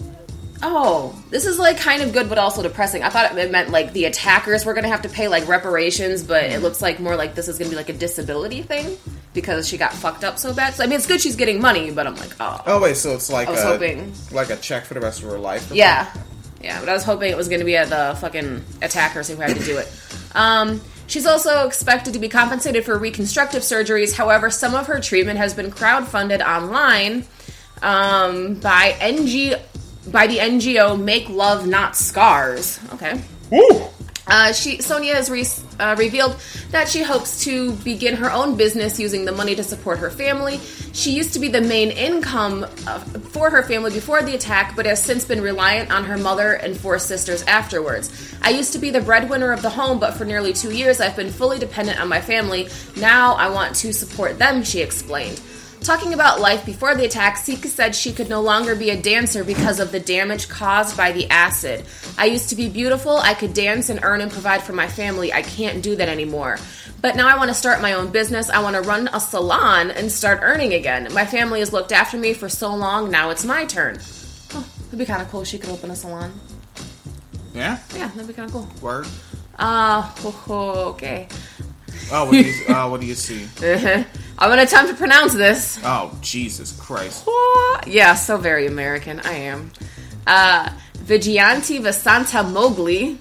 Oh, this is like kind of good but also depressing. I thought it meant like the attackers were going to have to pay like reparations, but it looks like more like this is going to be like a disability thing because she got fucked up so bad. So I mean, it's good she's getting money, but I'm like, oh. Oh, wait, so it's like I was a, hoping. like a check for the rest of her life? Or Yeah. something? Yeah, but I was hoping it was going to be at the fucking attackers who had to do it. Um, she's also expected to be compensated for reconstructive surgeries. However, some of her treatment has been crowdfunded online um, by N G by the N G O Make Love Not Scars. Okay. Woo! Uh, she Sonia has re- uh, revealed that she hopes to begin her own business using the money to support her family. She used to be the main income uh, for her family before the attack, but has since been reliant on her mother and four sisters afterwards. I used to be the breadwinner of the home, but for nearly two years I've been fully dependent on my family. Now I want to support them, she explained. Talking about life before the attack, Sika said she could no longer be a dancer because of the damage caused by the acid. I used to be beautiful, I could dance and earn and provide for my family. I can't do that anymore. But now I want to start my own business. I want to run a salon and start earning again. My family has looked after me for so long, now it's my turn. Oh, it'd be kind of cool if she could open a salon. Yeah? Yeah, that'd be kind of cool. Word? Uh, okay. Oh, what do you, uh, what do you see? I'm going to attempt to pronounce this. Oh, Jesus Christ. Yeah, so very American. I am. Uh, Vijayanti Vasanta Mowgli,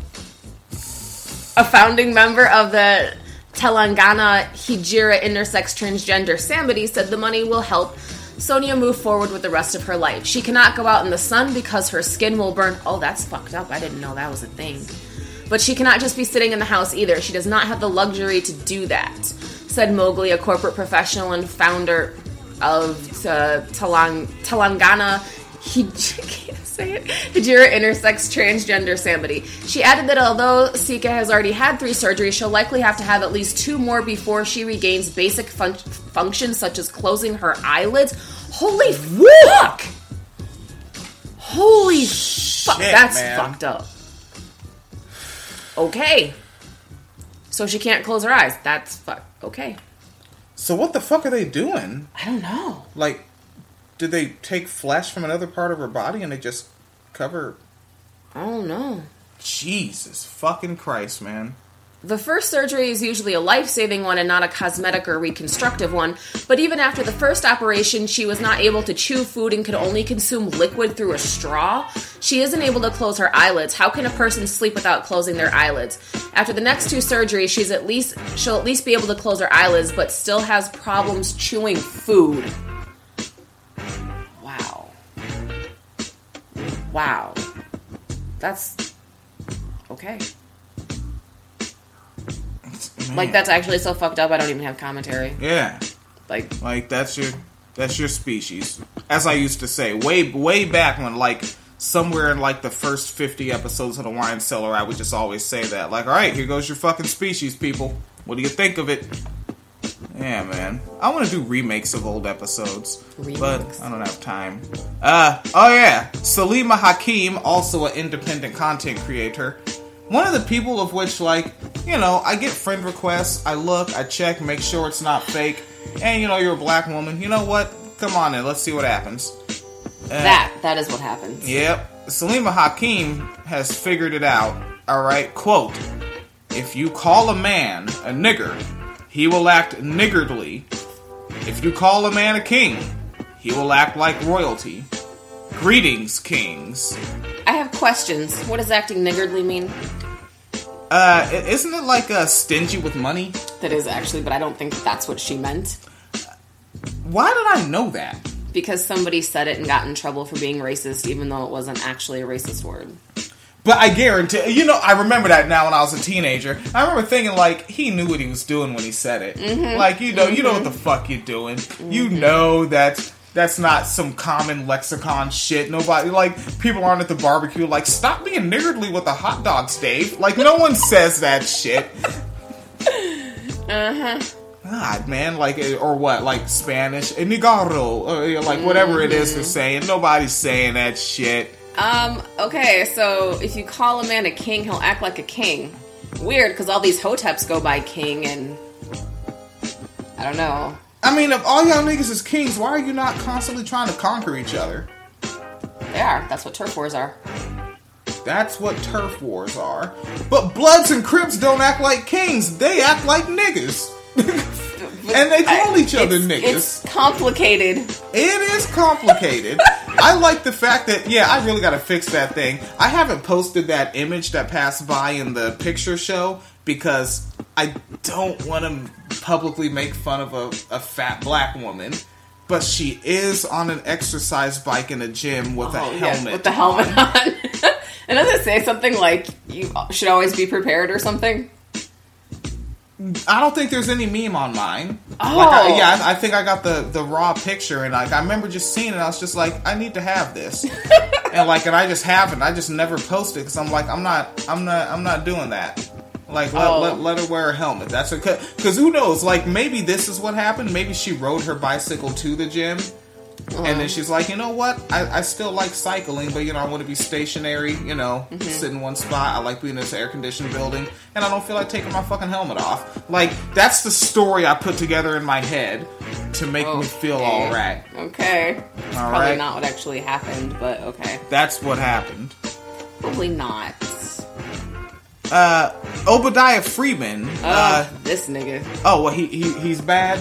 a founding member of the Telangana Hijira Intersex Transgender Samity, said the money will help Sonia move forward with the rest of her life. She cannot go out in the sun because her skin will burn. Oh, that's fucked up. I didn't know that was a thing. But she cannot just be sitting in the house either. She does not have the luxury to do that, said Mowgli, a corporate professional and founder of uh, Telang- Telangana Hij- can't say it, Hijira Intersex Transgender Samity. She added that although Sika has already had three surgeries, she'll likely have to have at least two more before she regains basic fun- functions such as closing her eyelids. Holy fuck! Holy fuck! That's man. fucked up. Okay. So she can't close her eyes. That's fuck. Okay. So what the fuck are they doing? I don't know. Like, did they take flesh from another part of her body and they just cover... I don't know. Jesus fucking Christ, man. The first surgery is usually a life-saving one and not a cosmetic or reconstructive one, but even after the first operation, she was not able to chew food and could only consume liquid through a straw. She isn't able to close her eyelids. How can a person sleep without closing their eyelids? After the next two surgeries, she's at least she'll at least be able to close her eyelids, but still has problems chewing food. Wow. Wow. That's okay. Man. Like, that's actually so fucked up, I don't even have commentary. Yeah. Like, Like, that's your that's your species. As I used to say, way way back when, like, somewhere in, like, the first fifty episodes of The Wine Cellar, I would just always say that. Like, alright, here goes your fucking species, people. What do you think of it? Yeah, man. I want to do remakes of old episodes. Remakes. But I don't have time. Uh, oh yeah. Salima Hakim, also an independent content creator. One of the people of which, like, you know, I get friend requests, I look, I check, make sure it's not fake, and, you know, you're a black woman, you know what? Come on in, let's see what happens. Uh, that, that is what happens. Yep. Salima Hakim has figured it out, alright? Quote, if you call a man a nigger, he will act niggardly. If you call a man a king, he will act like royalty. Greetings, kings. I have questions. What does acting niggardly mean? Uh, isn't it like uh, stingy with money? That is actually, but I don't think that's what she meant. Why did I know that? Because somebody said it and got in trouble for being racist, even though it wasn't actually a racist word. But I guarantee, you know, I remember that now when I was a teenager. I remember thinking, like, he knew what he was doing when he said it. Mm-hmm. Like, you know, mm-hmm. you know what the fuck you're doing. Mm-hmm. You know that that's not some common lexicon shit. Nobody, like, people aren't at the barbecue like, stop being niggardly with the hot dogs, Dave. Like, no one says that shit. Uh-huh. God, man, like, or what, like Spanish, nigaro, or like whatever mm-hmm. it is they're saying. Nobody's saying that shit. Um, okay, so if you call a man a king, he'll act like a king. Weird, because all these hoteps go by king, and I don't know. I mean, if all y'all niggas is kings, why are you not constantly trying to conquer each other? They are. That's what turf wars are. That's what turf wars are. But Bloods and Crips don't act like kings. They act like niggas. And they call I, each other it's, niggas. It's complicated. It is complicated. I like the fact that, yeah, I really gotta fix that thing. I haven't posted that image that passed by in the picture show because I don't want to publicly make fun of a, a fat black woman. But she is on an exercise bike in a gym with oh, a helmet yeah, with the helmet on. on. And does it say something like, you should always be prepared or something? I don't think there's any meme on mine. Oh. Like I, yeah, I, I think I got the, the raw picture, and like I remember just seeing it. I was just like, I need to have this, and like, and I just haven't. I just never posted because I'm like, I'm not, I'm not, I'm not doing that. Like, let, oh. let, let her wear a helmet. That's a because who knows? Like, maybe this is what happened. Maybe she rode her bicycle to the gym. Uh-huh. And then she's like, you know what? I, I still like cycling, but, you know, I want to be stationary, you know, mm-hmm. sit in one spot. I like being in this air-conditioned building, and I don't feel like taking my fucking helmet off. Like, that's the story I put together in my head to make okay. me feel all right. Okay. It's all probably right? not what actually happened, but okay. That's what happened. Probably not. Uh, Obadiah Freeman. Uh, uh, this nigga. Oh, well, he, he he's bad?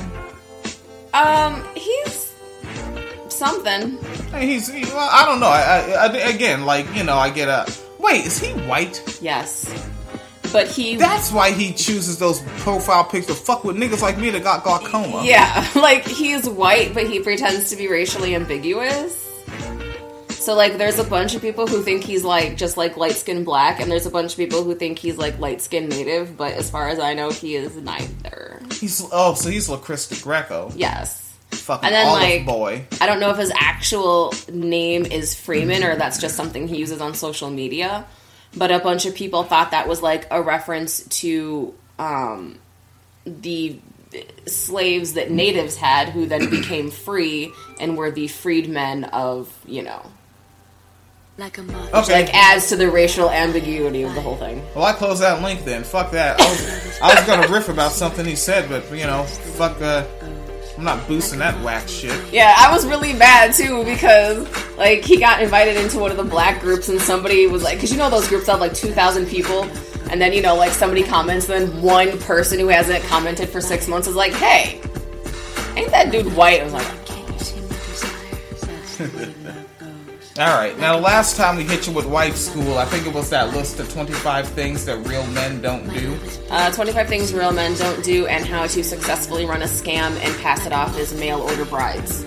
Um, he's... something. He's, he, well, I don't know. I, I, again, like, you know, I get a... Wait, is he white? Yes. But he... That's why he chooses those profile pics to fuck with niggas like me that got glaucoma. Yeah, like, he's white, but he pretends to be racially ambiguous. So, like, there's a bunch of people who think he's, like, just, like, light-skinned black, and there's a bunch of people who think he's, like, light-skinned native, but as far as I know, he is neither. He's... Oh, so he's LaCrista Greco. Yes. Fucking and then, olive like, boy. I don't know if his actual name is Freeman or that's just something he uses on social media, but a bunch of people thought that was like a reference to um, the slaves that natives had who then became free and were the freedmen of, you know. Like a mother. Okay. Which, like, adds to the racial ambiguity of the whole thing. Well, I closed that link then. Fuck that. I was, I was gonna riff about something he said, but, you know, fuck uh I'm not boosting that whack shit. Yeah, I was really mad, too, because, like, he got invited into one of the black groups, and somebody was like, because you know those groups have, like, two thousand people, and then, you know, like, somebody comments, then one person who hasn't commented for six months is like, hey, ain't that dude white? I was like, Alright, now the last time we hit you with white school, I think it was that list of twenty-five things that real men don't do. Uh, twenty-five things real men don't do and how to successfully run a scam and pass it off as mail order brides.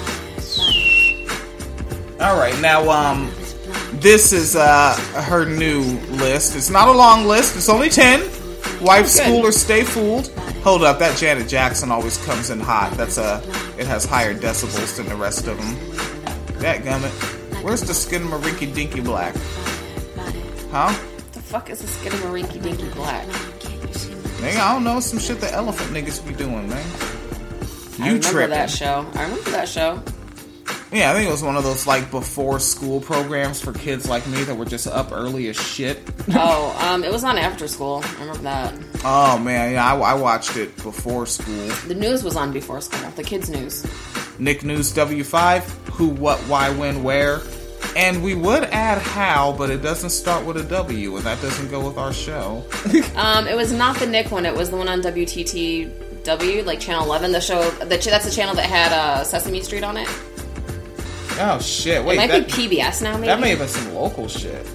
Alright, now, um, this is, uh, her new list. It's not a long list, it's only ten. Wife, school, or stay fooled. Hold up, that Janet Jackson always comes in hot. That's, uh, it has higher decibels than the rest of them. Dadgummit. Where's the Skidamarinky Dinky Black? Huh? The fuck is a Skidamarinky Dinky Black? Nigga, I don't know. Some shit the elephant niggas be doing, man. You I remember tripping. that show. I remember that show. Yeah, I think it was one of those, like, before school programs for kids like me that were just up early as shit. oh, um, it was on after school. I remember that. Oh, man, yeah, I, I watched it before school. The news was on before school. The kids' news. Nick News W five, who, what, why, when, where. And we would add how, but it doesn't start with a W, and that doesn't go with our show. um, it was not the Nick one. It was the one on W T T W, like Channel eleven. The show, the, that's the channel that had uh, Sesame Street on it. Oh, shit. Wait, it might that, be P B S now, maybe? That may have been some local shit.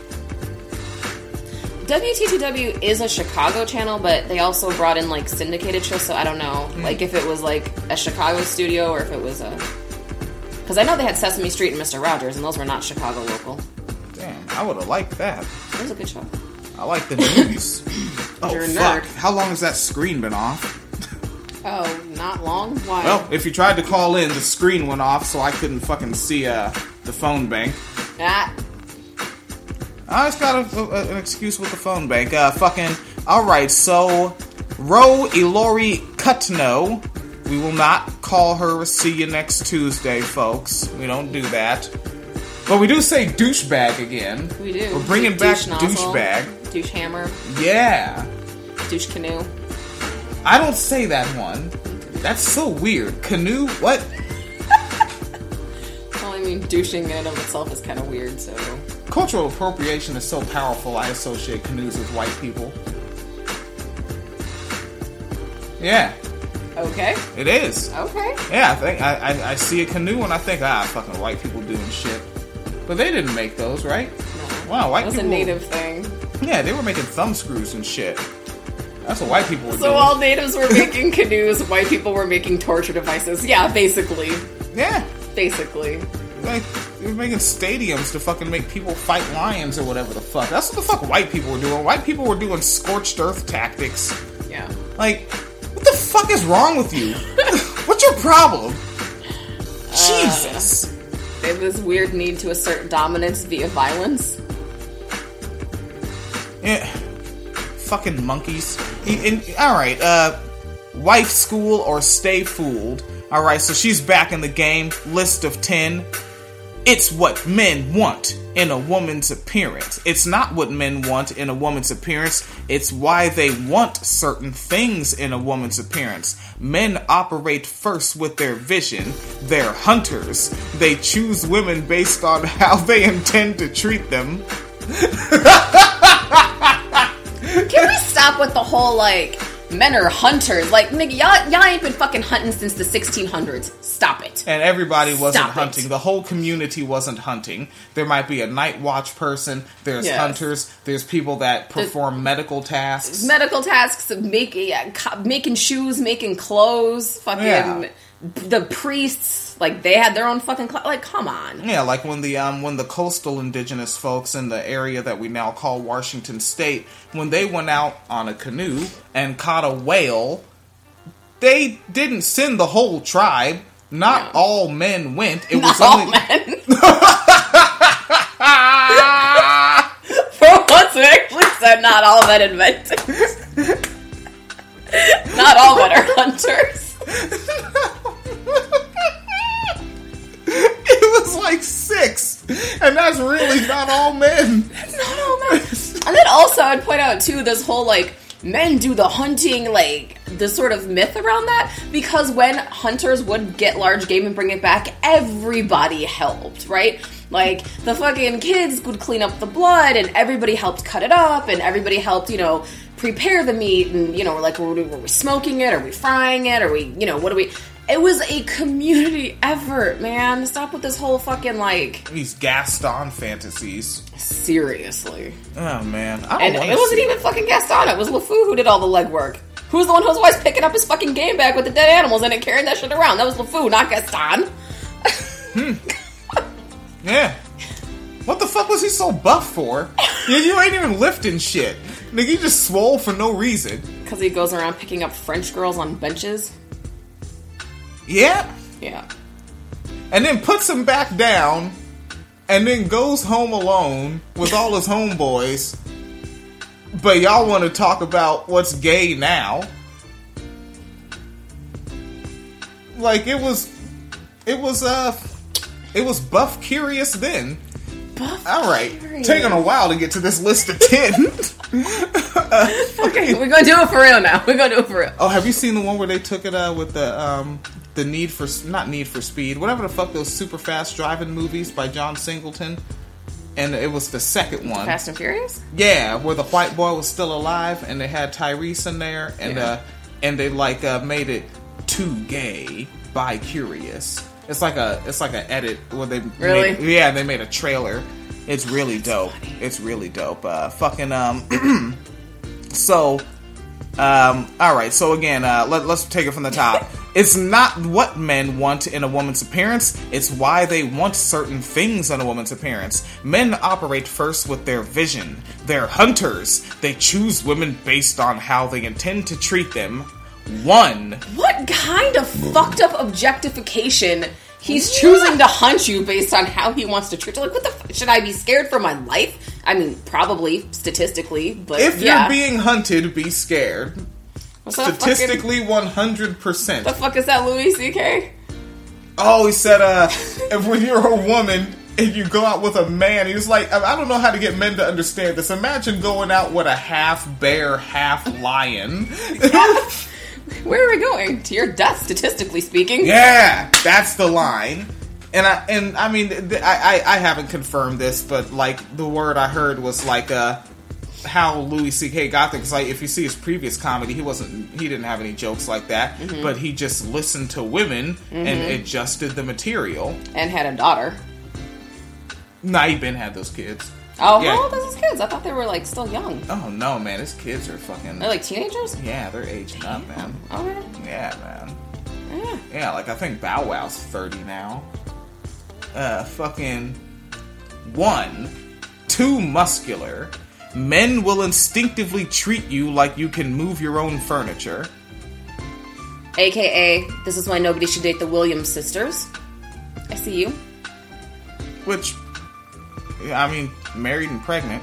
W T T W is a Chicago channel, but they also brought in, like, syndicated shows, so I don't know, mm. like, if it was, like, a Chicago studio or if it was a... Because I know they had Sesame Street and Mister Rogers, and those were not Chicago local. Damn. I would have liked that. That was a good show. I like the news. Oh, You're a fuck. nerd. How long has that screen been off? Oh, not long? Why? Well, if you tried to call in, the screen went off, so I couldn't fucking see uh, the phone bank. Ah. I just got a, a, an excuse with the phone bank. Uh, fucking... Alright, so... Ro Ilori Kutno. We will not call her see you next Tuesday, folks. We don't do that. But we do say douchebag again. We do. We're bringing Douche back nozzle, douchebag. Douche hammer. Yeah. Douche canoe. I don't say that one. That's so weird. Canoe? What? Well, I mean, douching in and of itself is kind of weird, so... Cultural appropriation is so powerful, I associate canoes with white people. Yeah. Okay. It is. Okay. Yeah, I think I, I, I see a canoe and I think, ah, fucking white people doing shit. But they didn't make those, right? No. Wow, white That was people... a native thing. Yeah, they were making thumb screws and shit. That's what white people were So doing. while natives were making canoes, white people were making torture devices. Yeah, basically. Yeah. Basically. Like, they were making stadiums to fucking make people fight lions or whatever the fuck. That's what the fuck white people were doing. White people were doing scorched earth tactics. Yeah. Like, what the fuck is wrong with you? What's your problem? Uh, Jesus. They have this weird need to assert dominance via violence. Yeah. Fucking monkeys. Alright, uh, wife school or stay fooled. Alright, so she's back in the game. List of ten. It's what men want in a woman's appearance. It's not what men want in a woman's appearance. It's why they want certain things in a woman's appearance. Men operate first with their vision. They're hunters. They choose women based on how they intend to treat them. Can we stop with the whole, like, men are hunters? Like, nigga, y'all, y'all ain't been fucking hunting since the sixteen hundreds. Stop it. And everybody wasn't Stop hunting. it. The whole community wasn't hunting. There might be a night watch person. There's Yes. hunters. There's people that perform medical tasks. Medical tasks, making yeah, co- making shoes, making clothes, fucking Yeah. the priests, like they had their own fucking cl- like come on. Yeah, like when the um when the coastal indigenous folks in the area that we now call Washington State, when they went out on a canoe and caught a whale, they didn't send the whole tribe. Not No. all men went. It Not was all only men. For once, we actually said not all men invented. Not all men are hunters. It was like six, and that's really not all men. Not all men. And then also, I'd point out too this whole like men do the hunting, like the sort of myth around that, because when hunters would get large game and bring it back, everybody helped, right? Like the fucking kids would clean up the blood, and everybody helped cut it up, and everybody helped, you know, prepare the meat, and you know, we're like, were we, were we smoking it? Are we frying it? Are we, you know, what are we? It was a community effort, man. Stop with this whole fucking like These Gaston fantasies. seriously. Oh man, I don't And wanna it wasn't see- even fucking Gaston. It was LeFou who did all the legwork. Who's the one who was always picking up his fucking game bag with the dead animals in it, carrying that shit around? That was LeFou, not Gaston. Yeah. What the fuck was he so buff for? you, you ain't even lifting shit. Nigga, you just swole for no reason. Because he goes around picking up French girls on benches. Yeah. Yeah. And then puts him back down, and then goes home alone with all his homeboys. But y'all want to talk about what's gay now. Like, it was... It was, uh... It was buff curious then. Buff Alright. curious. Taking a while to get to this list of ten. Okay, we're gonna do it for real now. We're gonna do it for real. Oh, have you seen the one where they took it uh, with the um, the Need for not Need for Speed, whatever the fuck those super fast driving movies by John Singleton, and it was the second one. Fast and Furious? Yeah, where the white boy was still alive, and they had Tyrese in there, and Yeah. uh, and they like uh, made it too gay by curious. It's like a it's like an edit where they Really? made, yeah they made a trailer. It's really dope. It's really dope. Uh, fucking um. So, um, all right. So again, uh, let, let's take it from the top. It's not what men want in a woman's appearance, it's why they want certain things in a woman's appearance. Men operate first with their vision. They're hunters. They choose women based on how they intend to treat them. One. What kind of fucked up objectification? He's choosing to hunt you based on how he wants to treat you. Like, what the fuck? Should I be scared for my life? I mean, probably, statistically, but if yeah. you're being hunted, be scared. What's that Statistically, fucking, one hundred percent. The fuck is that, Louis C K? Oh, he said, uh, if when you're a woman and you go out with a man, he was like, I don't know how to get men to understand this. Imagine going out with a half bear, half lion. Where are we going? To your death, statistically speaking. Yeah, that's the line. And I, and I mean, I, I, I haven't confirmed this, but like the word I heard was like, uh, how Louis C K got there. Because like, if you see his previous comedy, he wasn't, he didn't have any jokes like that. Mm-hmm. But he just listened to women mm-hmm. and adjusted the material. And had a daughter. Nah, he been had those kids. Oh, yeah. How old is his kids? I thought they were, like, still young. Oh, no, man. His kids are fucking... They're, like, teenagers? Yeah, they're aging up, man. Oh, really? Yeah, man. Yeah. Yeah, like, I think Bow Wow's thirty now. Uh, fucking... One. Too muscular. Men will instinctively treat you like you can move your own furniture. A K A, this is why nobody should date the Williams sisters. I see you. Which... I mean, married and pregnant.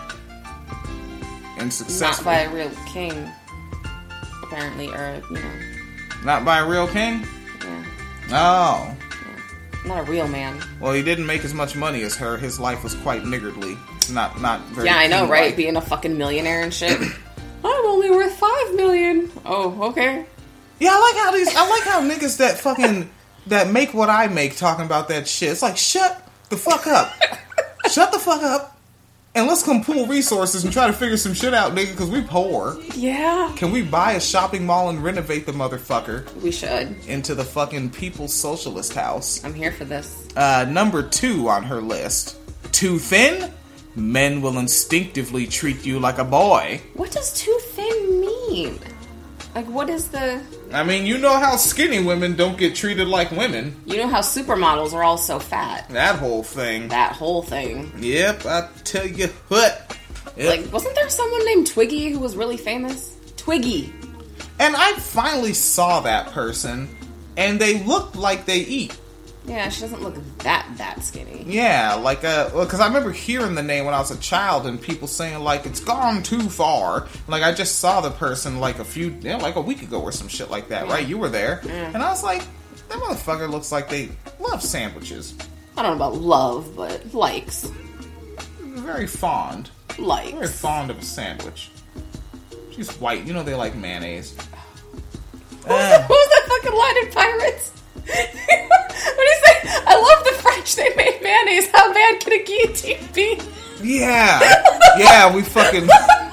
And successful. Not by a real king. Apparently, or, you know. Not by a real king? Yeah. Oh. Yeah. Not a real man. Well, he didn't make as much money as her. His life was quite niggardly. Not, not very Yeah, I know, king-like. right? Being a fucking millionaire and shit. I'm only worth five million. Oh, okay. Yeah, I like how these, I like how niggas that fucking, that make what I make talking about that shit. It's like, shut the fuck up. Shut the fuck up, and let's come pool resources and try to figure some shit out, nigga, because we poor. Yeah. Can we buy a shopping mall and renovate the motherfucker? We should. Into the fucking People's Socialist House. I'm here for this. Uh, number two on her list. Too thin? Men will instinctively treat you like a boy. What does too thin mean? Like, what is the... I mean, you know how skinny women don't get treated like women. You know how supermodels are all so fat. That whole thing. That whole thing. Yep, I tell you what. Yep. Like, wasn't there someone named Twiggy who was really famous? Twiggy. And I finally saw that person, and they looked like they eat. Yeah, she doesn't look that, that skinny. Yeah, like, uh, because I remember hearing the name when I was a child and people saying, like, it's gone too far. Like, I just saw the person, like, a few, you know, like a week ago or some shit like that, yeah. Right? You were there. Yeah. And I was like, that motherfucker looks like they love sandwiches. I don't know about love, but likes. Very fond. Likes. Very fond of a sandwich. She's white. You know they like mayonnaise. What was, uh, that, what was that fucking line in Pirates? What do you say? I love the French. They made mayonnaise. How bad can a guillotine be? Yeah. Yeah, we fucking...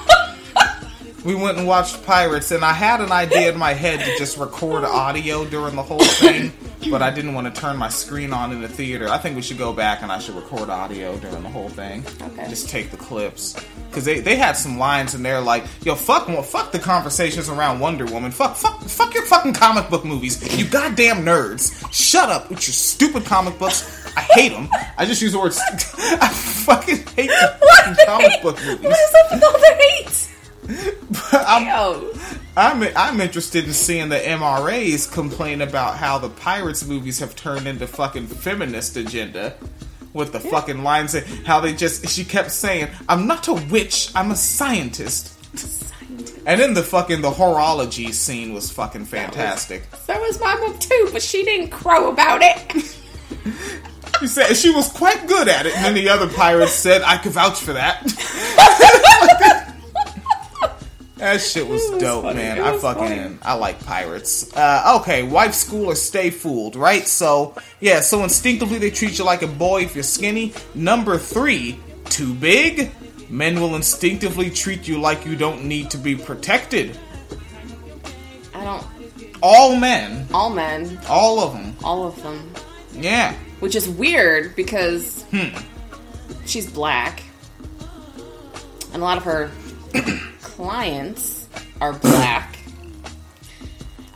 We went and watched Pirates, and I had an idea in my head to just record audio during the whole thing, but I didn't want to turn my screen on in the theater. I think we should go back and I should record audio during the whole thing. Okay. Just take the clips. Because they, they had some lines in there like, yo, fuck fuck the conversations around Wonder Woman. Fuck, fuck, fuck your fucking comic book movies. You goddamn nerds. Shut up with your stupid comic books. I hate them. I just use the word... I fucking hate the fucking comic book movies. What is up with all the hate? I'm, I'm I'm interested in seeing the M R As complain about how the Pirates movies have turned into fucking feminist agenda with the yeah. fucking lines and how they just she kept saying I'm not a witch, I'm a scientist. Scientist. And then the fucking the horology scene was fucking fantastic. That was, that was my mom too, but she didn't crow about it. She said she was quite good at it, and then the other pirates said I could vouch for that. That shit was, was dope, funny. Man. I fucking, funny. I like Pirates. Uh, okay, wife, school, or stay fooled, right? So, yeah, so instinctively they treat you like a boy if you're skinny. Number three, too big? Men will instinctively treat you like you don't need to be protected. I don't... All men. All men. All of them. All of them. Yeah. Which is weird, because hmm. she's black. And a lot of her... clients are black. I'm just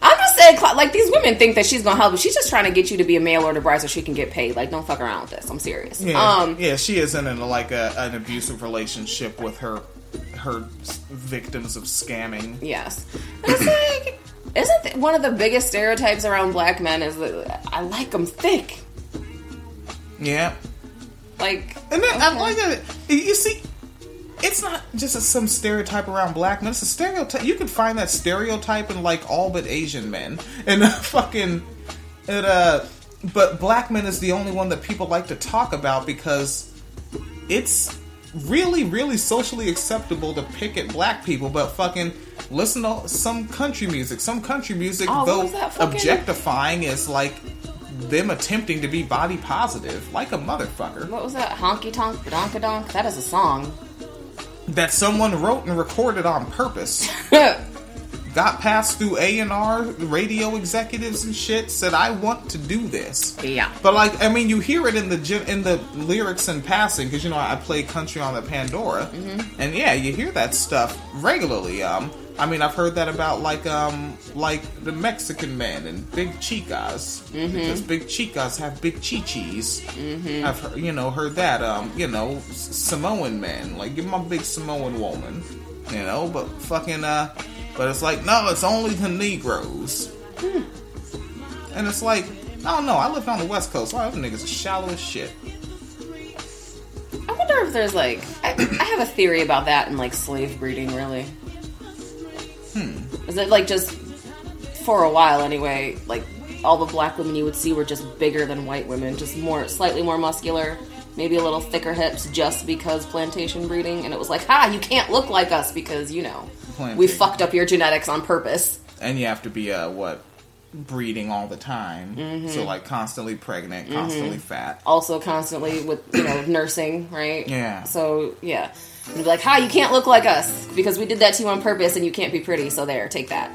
instead, like, these women think that she's gonna help, but she's just trying to get you to be a mail order bride so she can get paid. Like, don't fuck around with this. I'm serious. Yeah, um, yeah, she isn't in like a, an abusive relationship with her her victims of scamming. Yes. And it's like, isn't th- one of the biggest stereotypes around black men is that I like them thick. Yeah. Like, and then okay. I like that. You see, it's not just a, some stereotype around black men. It's a stereotype. You can find that stereotype in like all but Asian men, and uh, fucking it. Uh, but black men is the only one that people like to talk about because it's really, really socially acceptable to pick at black people. But fucking listen to some country music. Some country music, oh, though fucking... objectifying, is like them attempting to be body positive, like a motherfucker. What was that? Honky Tonk Badonkadonk? That is a song that someone wrote and recorded on purpose. Got passed through A and R, radio executives and shit, said, I want to do this. Yeah. But, like, I mean, you hear it in the in the lyrics in passing, because, you know, I play country on the Pandora, mm-hmm. and, yeah, you hear that stuff regularly. Um, I mean, I've heard that about, like, um, like the Mexican men and big chicas, mm-hmm. because big chicas have big chichis. Mm-hmm. I've, heard, you know, heard that. Um, you know, Samoan men, like, give my big Samoan woman, you know, but fucking, uh... But it's like, no, it's only the Negroes. Hmm. And it's like, I don't know, I live on the West Coast. All those niggas are shallow as shit. I wonder if there's like, I, I have a theory about that and like slave breeding, really. Hmm. Is it like just, for a while anyway, like all the black women you would see were just bigger than white women, just more, slightly more muscular, maybe a little thicker hips just because plantation breeding. And it was like, ha, you can't look like us because, you know. Planting. We fucked up your genetics on purpose. And you have to be, uh, what, breeding all the time. Mm-hmm. So, like, constantly pregnant, constantly mm-hmm. fat. Also constantly with, you know, nursing, right? Yeah. So, yeah. You'd be like, ha, you can't look like us because we did that to you on purpose and you can't be pretty, so there, take that.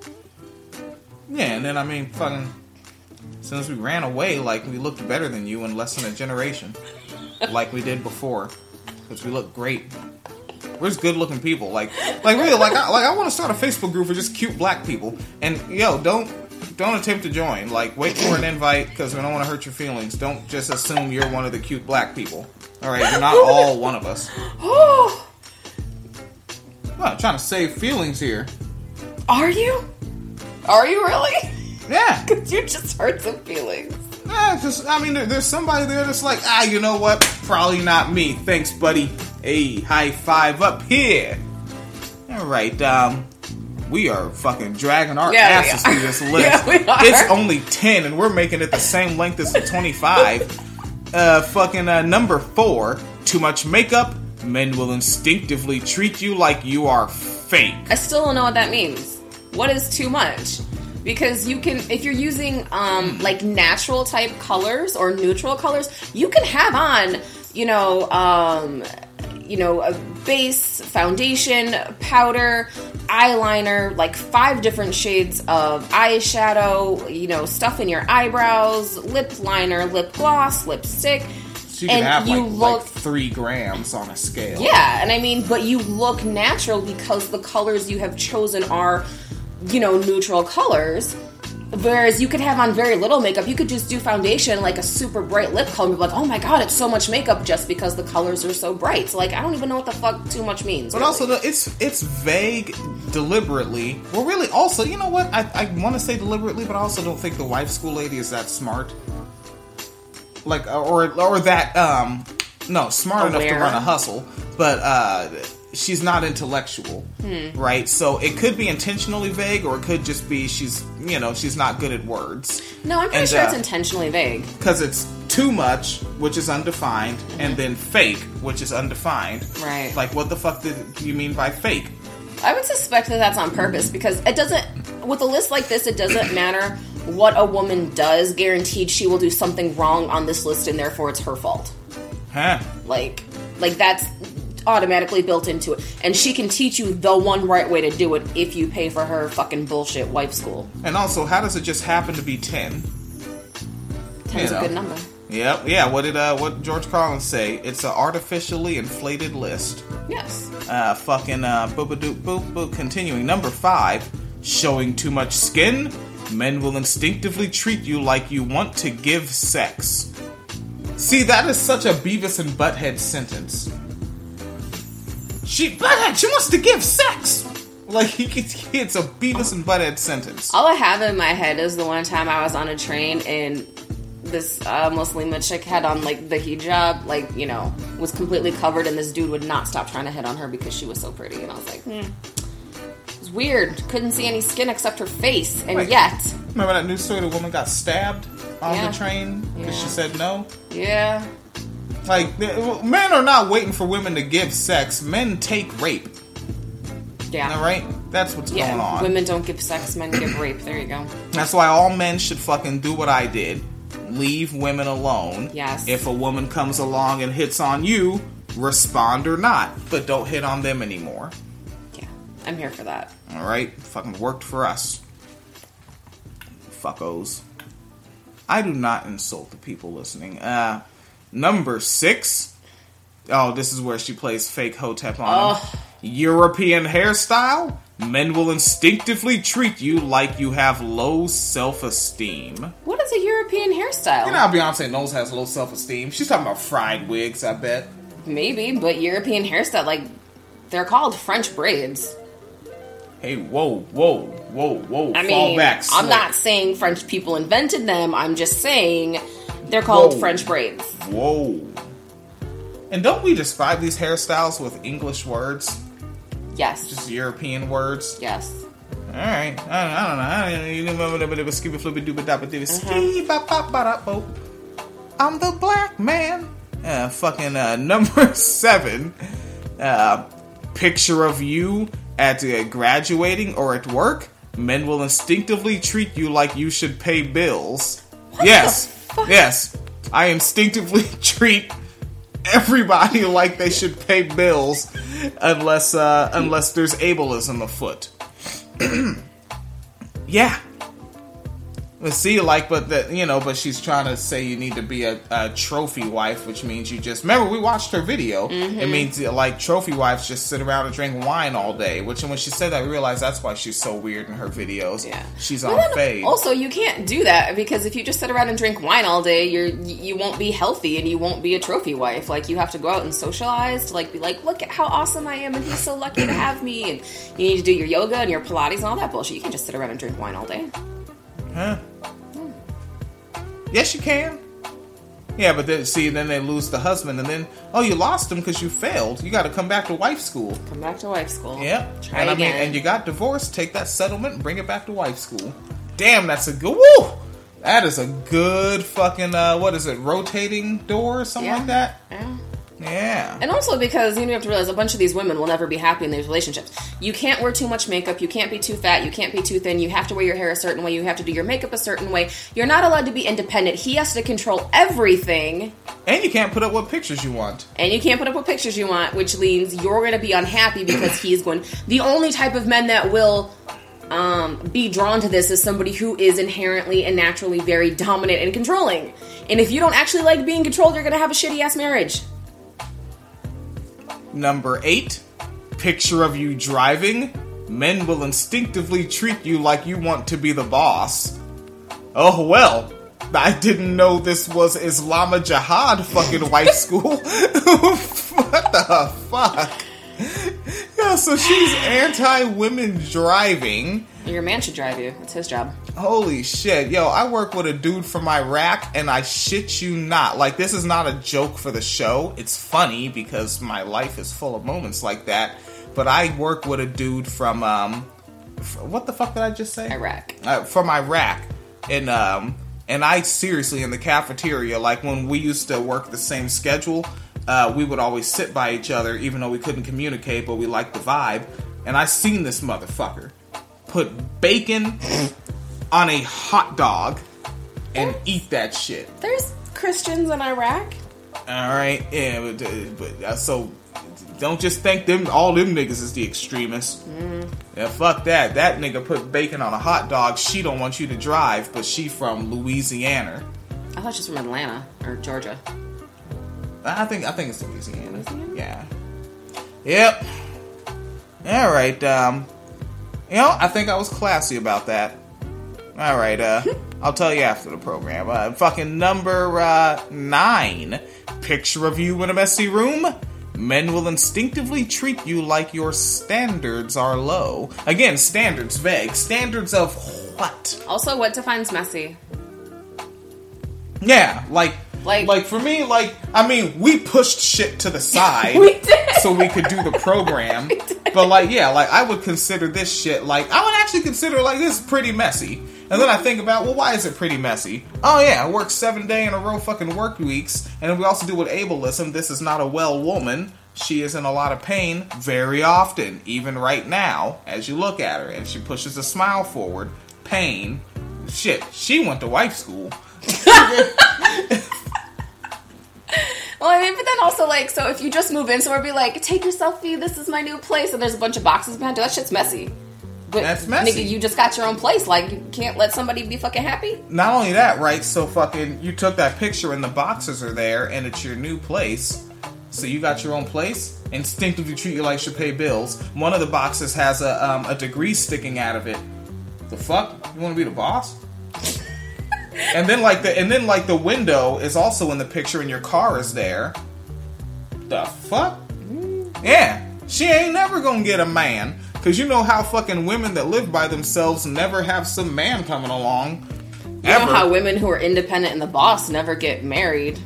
Yeah, and then, I mean, fucking, as soon as we ran away, like, we looked better than you in less than a generation. Like we did before. Because we look great. We're just good-looking people, like, like really, like, I, like I want to start a Facebook group for just cute black people. And yo, don't, don't attempt to join. Like, wait for an invite because we don't want to hurt your feelings. Don't just assume you're one of the cute black people. All right, you're not all one of us. I'm not trying to save feelings here. Are you? Are you really? Yeah. Because you just hurt some feelings. Yeah, because, I mean, there, there's somebody there that's like, ah, you know what? Probably not me. Thanks, buddy. Hey, high five up here. All right, um, we are fucking dragging our yeah, asses through this list. Yeah, we are. It's only ten, and we're making it the same length as the twenty-five. uh, fucking uh, number four, too much makeup. Men will instinctively treat you like you are fake. I still don't know what that means. What is too much? Because you can, if you're using, um, like, natural type colors or neutral colors, you can have on, you know, um, you know, a base, foundation, powder, eyeliner, like five different shades of eyeshadow, you know, stuff in your eyebrows, lip liner, lip gloss, lipstick. So you can and have, you like, look, like three grams on a scale. Yeah, and I mean, but you look natural because the colors you have chosen are, you know, neutral colors. Whereas you could have on very little makeup. You could just do foundation, like a super bright lip color, and be like, oh my god, it's so much makeup just because the colors are so bright. So, like, I don't even know what the fuck too much means. But really. also, the, it's it's vague deliberately. Well, really, also, you know what? I, I want to say deliberately, but I also don't think the wife school lady is that smart. Like, or or that, um, no, smart Aware. enough to run a hustle, but, uh... she's not intellectual, hmm. right? So it could be intentionally vague, or it could just be she's, you know, she's not good at words. No, I'm pretty and, sure uh, it's intentionally vague. Because it's too much, which is undefined, mm-hmm. and then fake, which is undefined. Right. Like, what the fuck did you mean by fake? I would suspect that that's on purpose, because it doesn't, with a list like this, it doesn't matter what a woman does. Guaranteed she will do something wrong on this list, and therefore it's her fault. Huh. Like, like that's automatically built into it. And she can teach you the one right way to do it if you pay for her fucking bullshit wife school. And also, how does it just happen to be ten? ten is a good number. Yep, yeah, what did uh, what George Carlin say? It's an artificially inflated list. Yes. Uh, fucking uh, boop-a-doop boop boop. Continuing, number five, showing too much skin. men will instinctively treat you like you want to give sex. See, that is such a Beavis and Butthead sentence. She, Butthead, she wants to give sex! Like, he gets, it's a Beavis and Butthead sentence. All I have in my head is the one time I was on a train and this uh, Muslima chick had on, like, the hijab, like, you know, was completely covered, and this dude would not stop trying to hit on her because she was so pretty. And I was like, hmm. It was weird. Couldn't see any skin except her face, and Wait, yet... Remember that news story? The woman got stabbed on Yeah. the train because Yeah. she said no? Yeah. Like, men are not waiting for women to give sex. Men take rape. Yeah. All right? That's what's Yeah. going on. Women don't give sex, men give rape. There you go. That's why all men should fucking do what I did. Leave women alone. Yes. If a woman comes along and hits on you, respond or not. But don't hit on them anymore. Yeah. I'm here for that. Alright? Fucking worked for us. Fuckos. I do not insult the people listening. Uh, number six. Oh, this is where she plays fake Hotep on him. European hairstyle? Men will instinctively treat you like you have low self-esteem. What is a European hairstyle? You know how Beyonce knows has low self-esteem? She's talking about fried wigs, I bet. Maybe, but European hairstyle, like, they're called French braids. Hey, whoa, whoa, whoa, whoa, I fall mean, back, I'm slick. not saying French people invented them. I'm just saying they're called Whoa. French braids. Whoa. And don't we describe these hairstyles with English words? Yes. Just European words? Yes. Alright. I don't know. I don't know. You remember the skibby flippy dooba dabba dibby ski bop bop bop bop. I'm the black man. Uh, fucking uh, number seven. Uh, picture of you at uh, graduating or at work. Men will instinctively treat you like you should pay bills. What yes. the fuck? Yes. I instinctively treat everybody like they should pay bills unless uh, unless there's ableism afoot. Yeah. Let's see, like, but that, you know, but she's trying to say you need to be a, a trophy wife, which means you just remember we watched her video. Mm-hmm. It means like trophy wives just sit around and drink wine all day. Which, and when she said that, I realized that's why she's so weird in her videos. Yeah. She's But on then fade. Also, you can't do that because if you just sit around and drink wine all day, you're you won't be healthy and you won't be a trophy wife. Like, you have to go out and socialize to, like, be like, look at how awesome I am and he's so lucky to have me. And you need to do your yoga and your Pilates and all that bullshit. You can't just sit around and drink wine all day. Huh? Yes, you can. Yeah, but then see, then they lose the husband, and then oh, you lost him because you failed. You got to come back to wife school. Come back to wife school. Yep. Try and again. I mean, and you got divorced. Take that settlement and bring it back to wife school. Damn, that's a good. Woo! That is a good fucking. Uh, what is it? Rotating door or something Yeah. like that. Yeah. Yeah. And also because you have to realize a bunch of these women will never be happy in these relationships. You can't wear too much makeup. You can't be too fat. You can't be too thin. You have to wear your hair a certain way. You have to do your makeup a certain way. You're not allowed to be independent. He has to control everything. And you can't put up what pictures you want. And you can't put up what pictures you want, which means you're going to be unhappy because he's going... The only type of men that will um, be drawn to this is somebody who is inherently and naturally very dominant and controlling. And if you don't actually like being controlled, you're going to have a shitty-ass marriage. Number eight, picture of you driving. Men will instinctively treat you like you want to be the boss. Oh, well, I didn't know this was Islama Jihad fucking wife school. What the fuck? Yeah, so she's anti-women driving. Your man should drive you. It's his job. Holy shit. Yo, I work with a dude from Iraq, and I shit you not. Like, this is not a joke for the show. It's funny because my life is full of moments like that. But I work with a dude from, um... f- what the fuck did I just say? Iraq. Uh, from Iraq. And, um... And I seriously, in the cafeteria, like, when we used to work the same schedule, uh, we would always sit by each other, even though we couldn't communicate, but we liked the vibe. And I seen this motherfucker put bacon on a hot dog and eat that shit. There's Christians in Iraq. Alright, yeah, but, uh, but uh, so don't just think them all them niggas is the extremists. Mm. Yeah, fuck that. That nigga put bacon on a hot dog. She don't want you to drive, but she from Louisiana. I thought she's from Atlanta or Georgia. I think I think it's Louisiana. Louisiana? Yeah. Yep. Alright, um You know, I think I was classy about that. All right, uh, I'll tell you after the program. Uh, fucking number uh, nine. Picture of you in a messy room. Men will instinctively treat you like your standards are low. Again, standards vague. Standards of what? Also, what defines messy? Yeah, like, Like- like for me, like, I mean, we pushed shit to the side We did. so we could do the program. But like, yeah, like I would consider this shit like I would actually consider like this pretty messy. And then I think about, well, why is it pretty messy? Oh yeah, I work seven day in a row fucking work weeks, and we also do with ableism. This is not a well woman. She is in a lot of pain very often, even right now, as you look at her, and she pushes a smile forward. Pain. Shit, she went to wife school. Well, I mean, but then also, like, so if you just move in, so we'll be like, take your selfie, this is my new place, and there's a bunch of boxes behind you, that shit's messy. But, That's messy. nigga, you just got your own place. Like, you can't let somebody be fucking happy? Not only that, right? So fucking, you took that picture and the boxes are there, and it's your new place. So you got your own place. Instinctively treat you like you should pay bills. One of the boxes has a um, a degree sticking out of it. The fuck? You want to be the boss? And then like the and then like the window is also in the picture, and your car is there. The fuck? Yeah, she ain't never gonna get a man. Cause you know how fucking women that live by themselves never have some man coming along. You know how women who are independent and the boss never get married.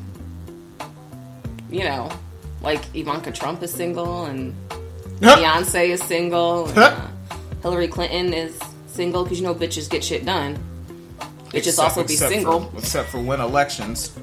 You know, like Ivanka Trump is single, and Beyonce is single, and, uh, Hillary Clinton is single, because you know bitches get shit done. Bitches Except- also be except single. For, except for when elections.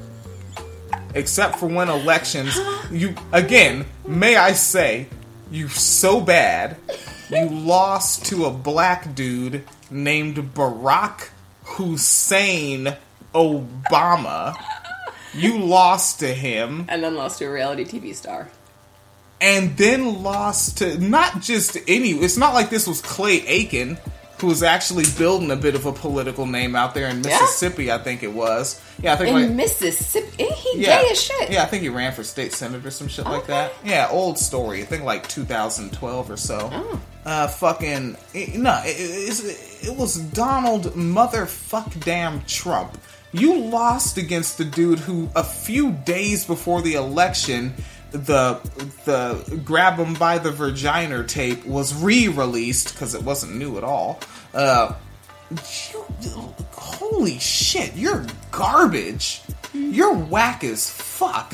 Except for when elections. You, again, may I say, you so bad, you lost to a black dude named Barack Hussein Obama. You lost to him. And then lost to a reality T V star. And then lost to not just any... It's not like this was Clay Aiken, who was actually building a bit of a political name out there in Mississippi, yeah? I think it was. Yeah, I think in like, Mississippi? Ain't he yeah, gay as shit? Yeah, I think he ran for state senator or some shit okay. like that. Yeah, old story. I think like two thousand twelve or so. Oh. Uh, fucking... It, no, it, it, it was Donald motherfuck damn Trump. You lost against the dude who, a few days before the election, the the grab him by the vagina tape was re-released because it wasn't new at all. Uh, you, holy shit, you're garbage. You're whack as fuck.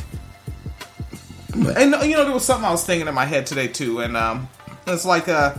And you know, there was something I was thinking in my head today too, and um, it's like uh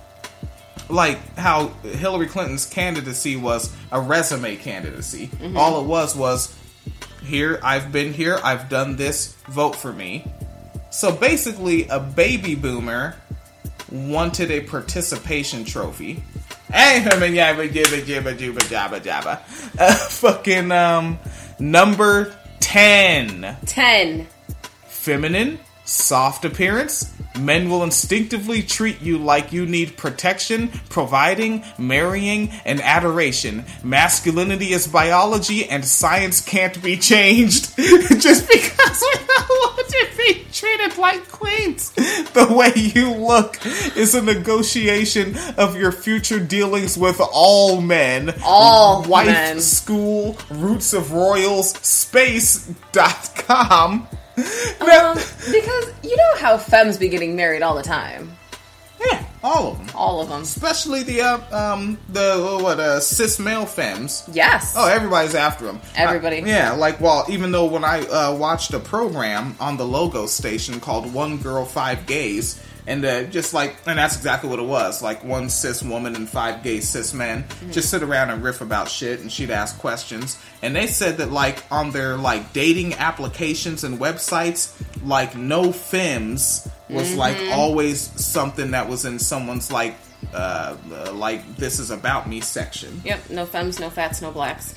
like how Hillary Clinton's candidacy was a resume candidacy. Mm-hmm. All it was was, here, I've been here, I've done this, vote for me. So basically, a baby boomer wanted a participation trophy. Hey, yabba jibba jibba jibba jabba jabba. Uh, fucking, um, number ten. ten. Feminine, soft appearance. Men will instinctively treat you like you need protection, providing, marrying, and adoration. Masculinity is biology, and science can't be changed. Just because we don't want to be treated like queens. The way you look is a negotiation of your future dealings with all men. All Wife, men. school, roots of royals, space dot com. Um, because you know how femmes be getting married all the time. Yeah, all of them. All of them. Especially the, uh, um, the, what, uh, cis male femmes. Yes. Oh, everybody's after them. Everybody. I, yeah, like, well, even though when I, uh, watched a program on the Logo station called One Girl, Five Gays, and, uh, just like, and that's exactly what it was, like, one cis woman and five gay cis men mm-hmm. just sit around and riff about shit, and she'd ask questions, and they said that, like, on their, like, dating applications and websites, like, no femmes was mm-hmm. like always something that was in someone's like uh, uh like this is about me section. Yep, no femmes, no fats, no blacks.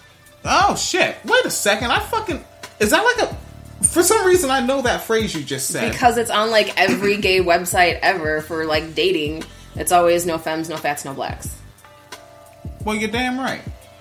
Oh shit. Wait a second. I fucking is that like a for some reason I know that phrase you just said. Because it's on like every gay website ever for like dating. It's always no femmes, no fats, no blacks. Well, you're damn right.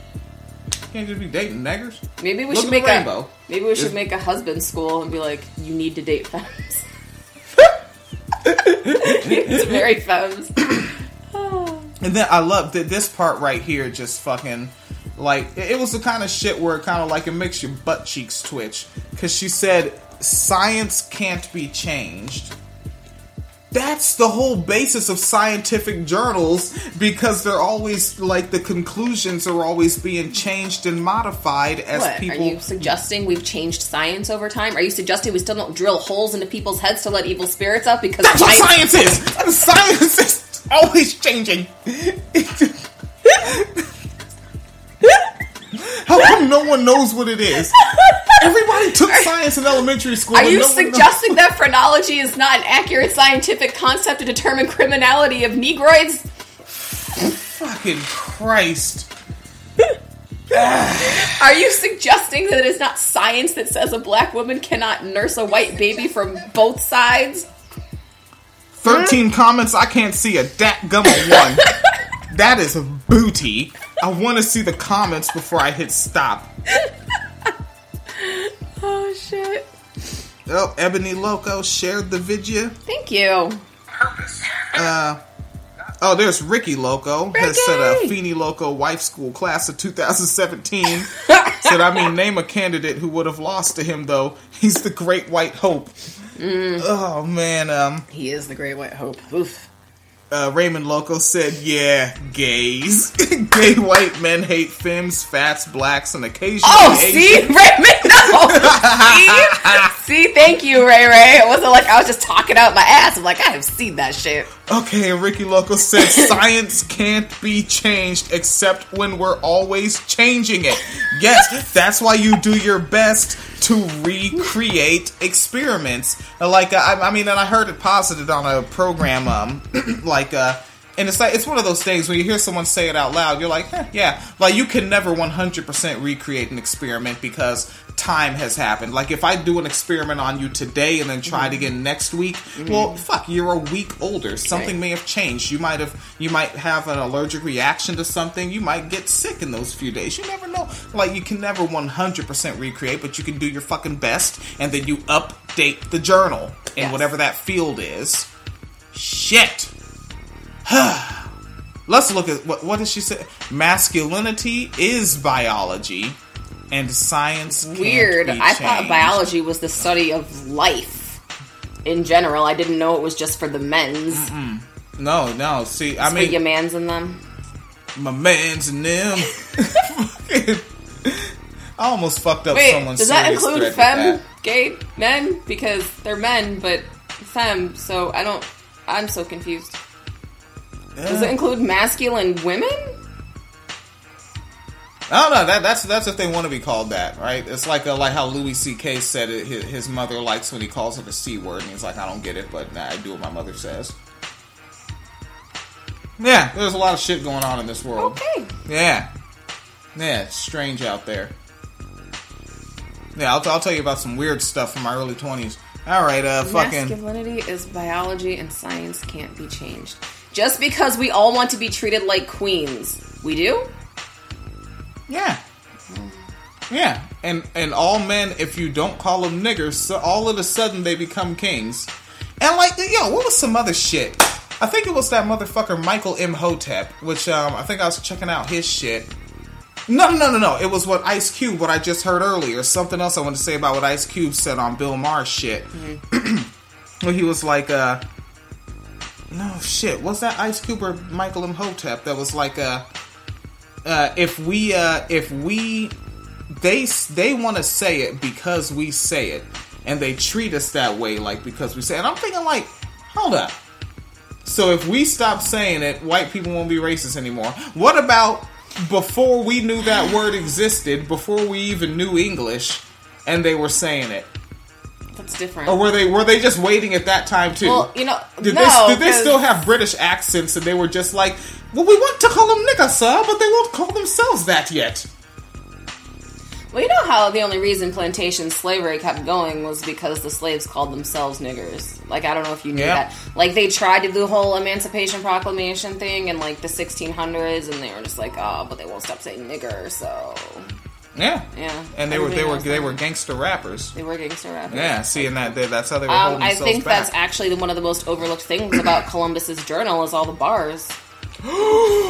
You can't just be dating niggers. Maybe we Look should at make the a rainbow. maybe we should It's, make a husband school and be like, you need to date femmes. It's very femmes. And then I love that this part right here just fucking, like, it was the kind of shit where it kind of like it makes your butt cheeks twitch. Because she said, science can't be changed. That's the whole basis of scientific journals, because they're always, like, the conclusions are always being changed and modified as what? people... Are you suggesting we've changed science over time? Are you suggesting we still don't drill holes into people's heads to let evil spirits out? Because That's science- what science is! Science is always changing. How come no one knows what it is? Everybody took science in elementary school. Are you no suggesting that phrenology is not an accurate scientific concept to determine criminality of Negroids? Fucking Christ. Are you suggesting that it is not science that says a black woman cannot nurse a white baby from both sides? thirteen hmm? comments, I can't see a dat-gumma one. That is a booty. I want to see the comments before I hit stop. Oh, shit. Oh, Ebony Loco shared the video. Thank you. Uh, oh, there's Ricky Loco. Ricky! Has said a Feeny Loco wife school class of two thousand seventeen. Said, I mean, name a candidate who would have lost to him, though. He's the great white hope. Mm. Oh, man. Um, he is the great white hope. Oof. Uh, Raymond Loco said, yeah, gays. Gay white men hate femmes, fats, blacks, and occasionally Oh, Asian. see? Raymond, no! see? See? Thank you, Ray Ray. It wasn't like I was just talking out my ass. I'm like, I have seen that shit. Okay, and Ricky Loco said, science can't be changed except when we're always changing it. Yes, that's why you do your best to recreate experiments. Like, uh, I, I mean, and I heard it posited on a program, um, like, uh, and it's like, it's one of those things when you hear someone say it out loud, you're like, eh, yeah, like, you can never one hundred percent recreate an experiment because time has happened. Like, if I do an experiment on you today and then try it again next week, mm-hmm. well, fuck, you're a week older. Something right. may have changed. You might have, you might have an allergic reaction to something. You might get sick in those few days. You never know. Like, you can never one hundred percent recreate, but you can do your fucking best, and then you update the journal in yes. whatever that field is. Shit. Let's look at, what, what did she say? Masculinity is biology. And science can't Weird. be I thought changed. biology was the study of life in general. I didn't know it was just for the men's. Mm-mm. No, no. See, I Just mean, for your mans in them. My mans and them. I almost fucked up Wait, someone's does that serious include thread with femme, that. gay men? Because they're men, but femme. So I don't. I'm so confused. Yeah. Does it include masculine women? I don't know. That, that's that's if they want to be called that, right? It's like a, like how Louis C K said it. His, his mother likes when he calls her the C word, and he's like, I don't get it, but nah, I do what my mother says. Yeah, there's a lot of shit going on in this world. Okay. Yeah, yeah, it's strange out there. Yeah, I'll, I'll tell you about some weird stuff from my early twenties. All right, uh, fucking. Masculinity is biology, and science can't be changed. Just because we all want to be treated like queens, we do. Yeah. Yeah. And and all men, if you don't call them niggers, so all of a sudden they become kings. And like, yo, what was some other shit? I think it was that motherfucker Michael Imhotep, which um I think I was checking out his shit. No, no, no, no. It was what Ice Cube, what I just heard earlier. Something else I wanted to say about what Ice Cube said on Bill Maher's shit. Mm-hmm. Where he was like, uh... No, shit. Was that Ice Cube or Michael Imhotep that was like, uh... Uh, if we, uh, if we, they, they want to say it because we say it, and they treat us that way, like, because we say it. And I'm thinking, like, hold up. So if we stop saying it, white people won't be racist anymore. What about before we knew that word existed, before we even knew English, and they were saying it? That's different. Or were they were they just waiting at that time too? Well, you know, did no, they did they still have British accents and they were just like, well, we want to call them nigger, sir, but they won't call themselves that yet. Well, you know how the only reason plantation slavery kept going was because the slaves called themselves niggers. Like, I don't know if you knew yeah. that. Like, they tried to do the whole Emancipation Proclamation thing in, like, the sixteen hundreds, and they were just like, oh, but they won't stop saying nigger, so... Yeah, yeah, and they were they were they were gangster rappers. They were gangster rappers. Yeah, see, and that that's how they were um, holding I themselves think back. that's actually one of the most overlooked things about Columbus's journal is all the bars.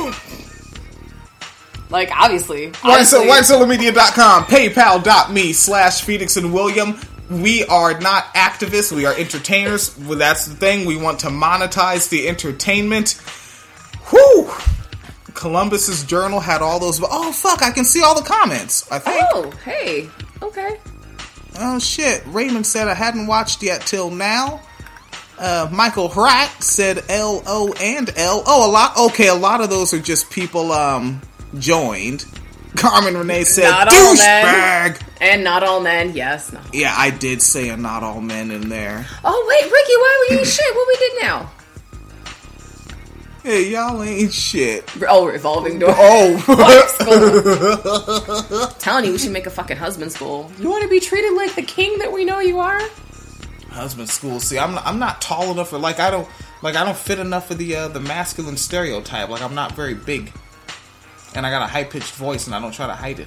Like, obviously. obviously. wine cellar media dot com, paypal.me slash Phoenix and William. We are not activists. We are entertainers. Well, that's the thing. We want to monetize the entertainment. Whew! Columbus's Journal had all those... Oh, fuck. I can see all the comments, I think. Oh, hey. Okay. Oh, shit. Raymond said I hadn't watched yet till now. Uh, Michael Hratt said L, O, and L. Oh, a lot... Okay, a lot of those are just people, um, joined. Carmen Renee said, douchebag! And not all men, yes. No. Yeah, I did say a not all men in there. Oh, wait, Ricky, why were you shit? What we did now? Hey, y'all ain't shit. Oh, revolving door. Oh. Telling you, we should make a fucking husband school. You want to be treated like the king that we know you are? Husband school. See, I'm not, I'm not tall enough for, like, I don't, like, I don't fit enough for the, uh, the masculine stereotype. Like, I'm not very big. And I got a high-pitched voice, and I don't try to hide it.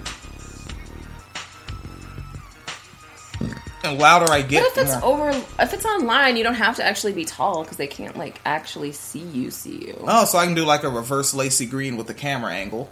And louder I get, but if it's more... over, if it's online, you don't have to actually be tall because they can't like actually see you. See you. Oh, so I can do like a reverse Lacey Green with the camera angle.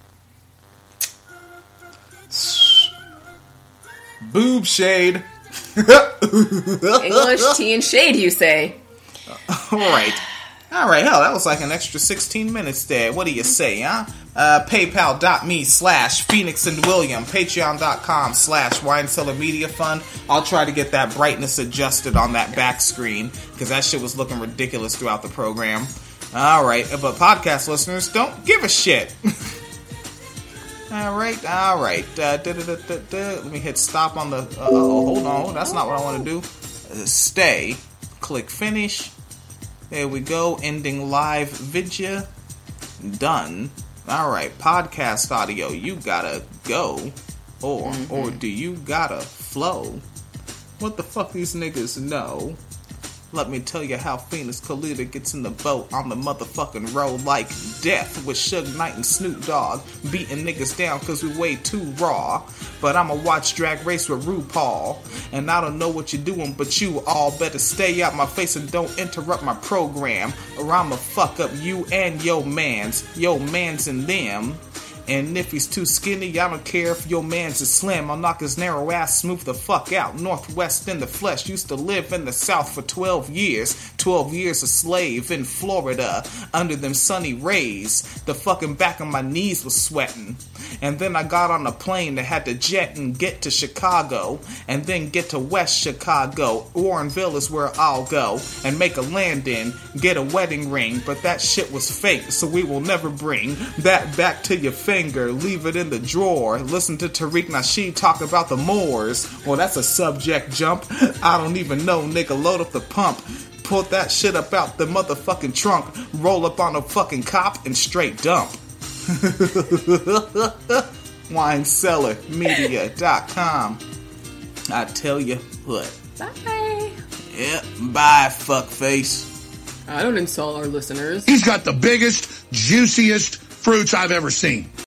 Boob shade. English tea and shade, you say? All right. All right, hell, that was like an extra sixteen minutes there. What do you say, huh? Uh, PayPal.me slash Phoenix and William. Patreon.com slash Wine Cellar Media Fund. I'll try to get that brightness adjusted on that back screen, because that shit was looking ridiculous throughout the program. All right, but podcast listeners, don't give a shit. all right, all right. Uh, da, da, da, da, da. Let me hit stop on the... Uh, oh, hold on. That's not what I want to do. Uh, stay. Click finish. There we go. Ending live vidya. Done. Alright, podcast audio. You gotta go. Or, mm-hmm. or do you gotta flow? What the fuck these niggas know? Let me tell you how Phoenix Kalita gets in the boat on the motherfucking road like death with Suge Knight and Snoop Dogg beating niggas down cause we way too raw. But I'ma watch Drag Race with RuPaul, and I don't know what you're doing, but you all better stay out my face and don't interrupt my program, or I'ma fuck up you and yo mans, yo mans and them. And if he's too skinny, I don't care if your man's is slim. I'll knock his narrow ass smooth the fuck out. Northwest in the flesh. Used to live in the South for twelve years. twelve years a slave in Florida. Under them sunny rays. The fucking back of my knees was sweating. And then I got on a plane that had to jet and get to Chicago. And then get to West Chicago. Warrenville is where I'll go. And make a landing. Get a wedding ring. But that shit was fake. So we will never bring that back to your face. Leave it in the drawer. Listen to Tariq Nasheed talk about the Moors. Well, that's a subject jump. I don't even know, nigga. Load up the pump. Pull that shit up out the motherfucking trunk. Roll up on a fucking cop and straight dump. wine cellar media dot com. I tell you what. Bye. Yeah, bye, fuckface. I don't insult our listeners. He's got the biggest, juiciest fruits I've ever seen.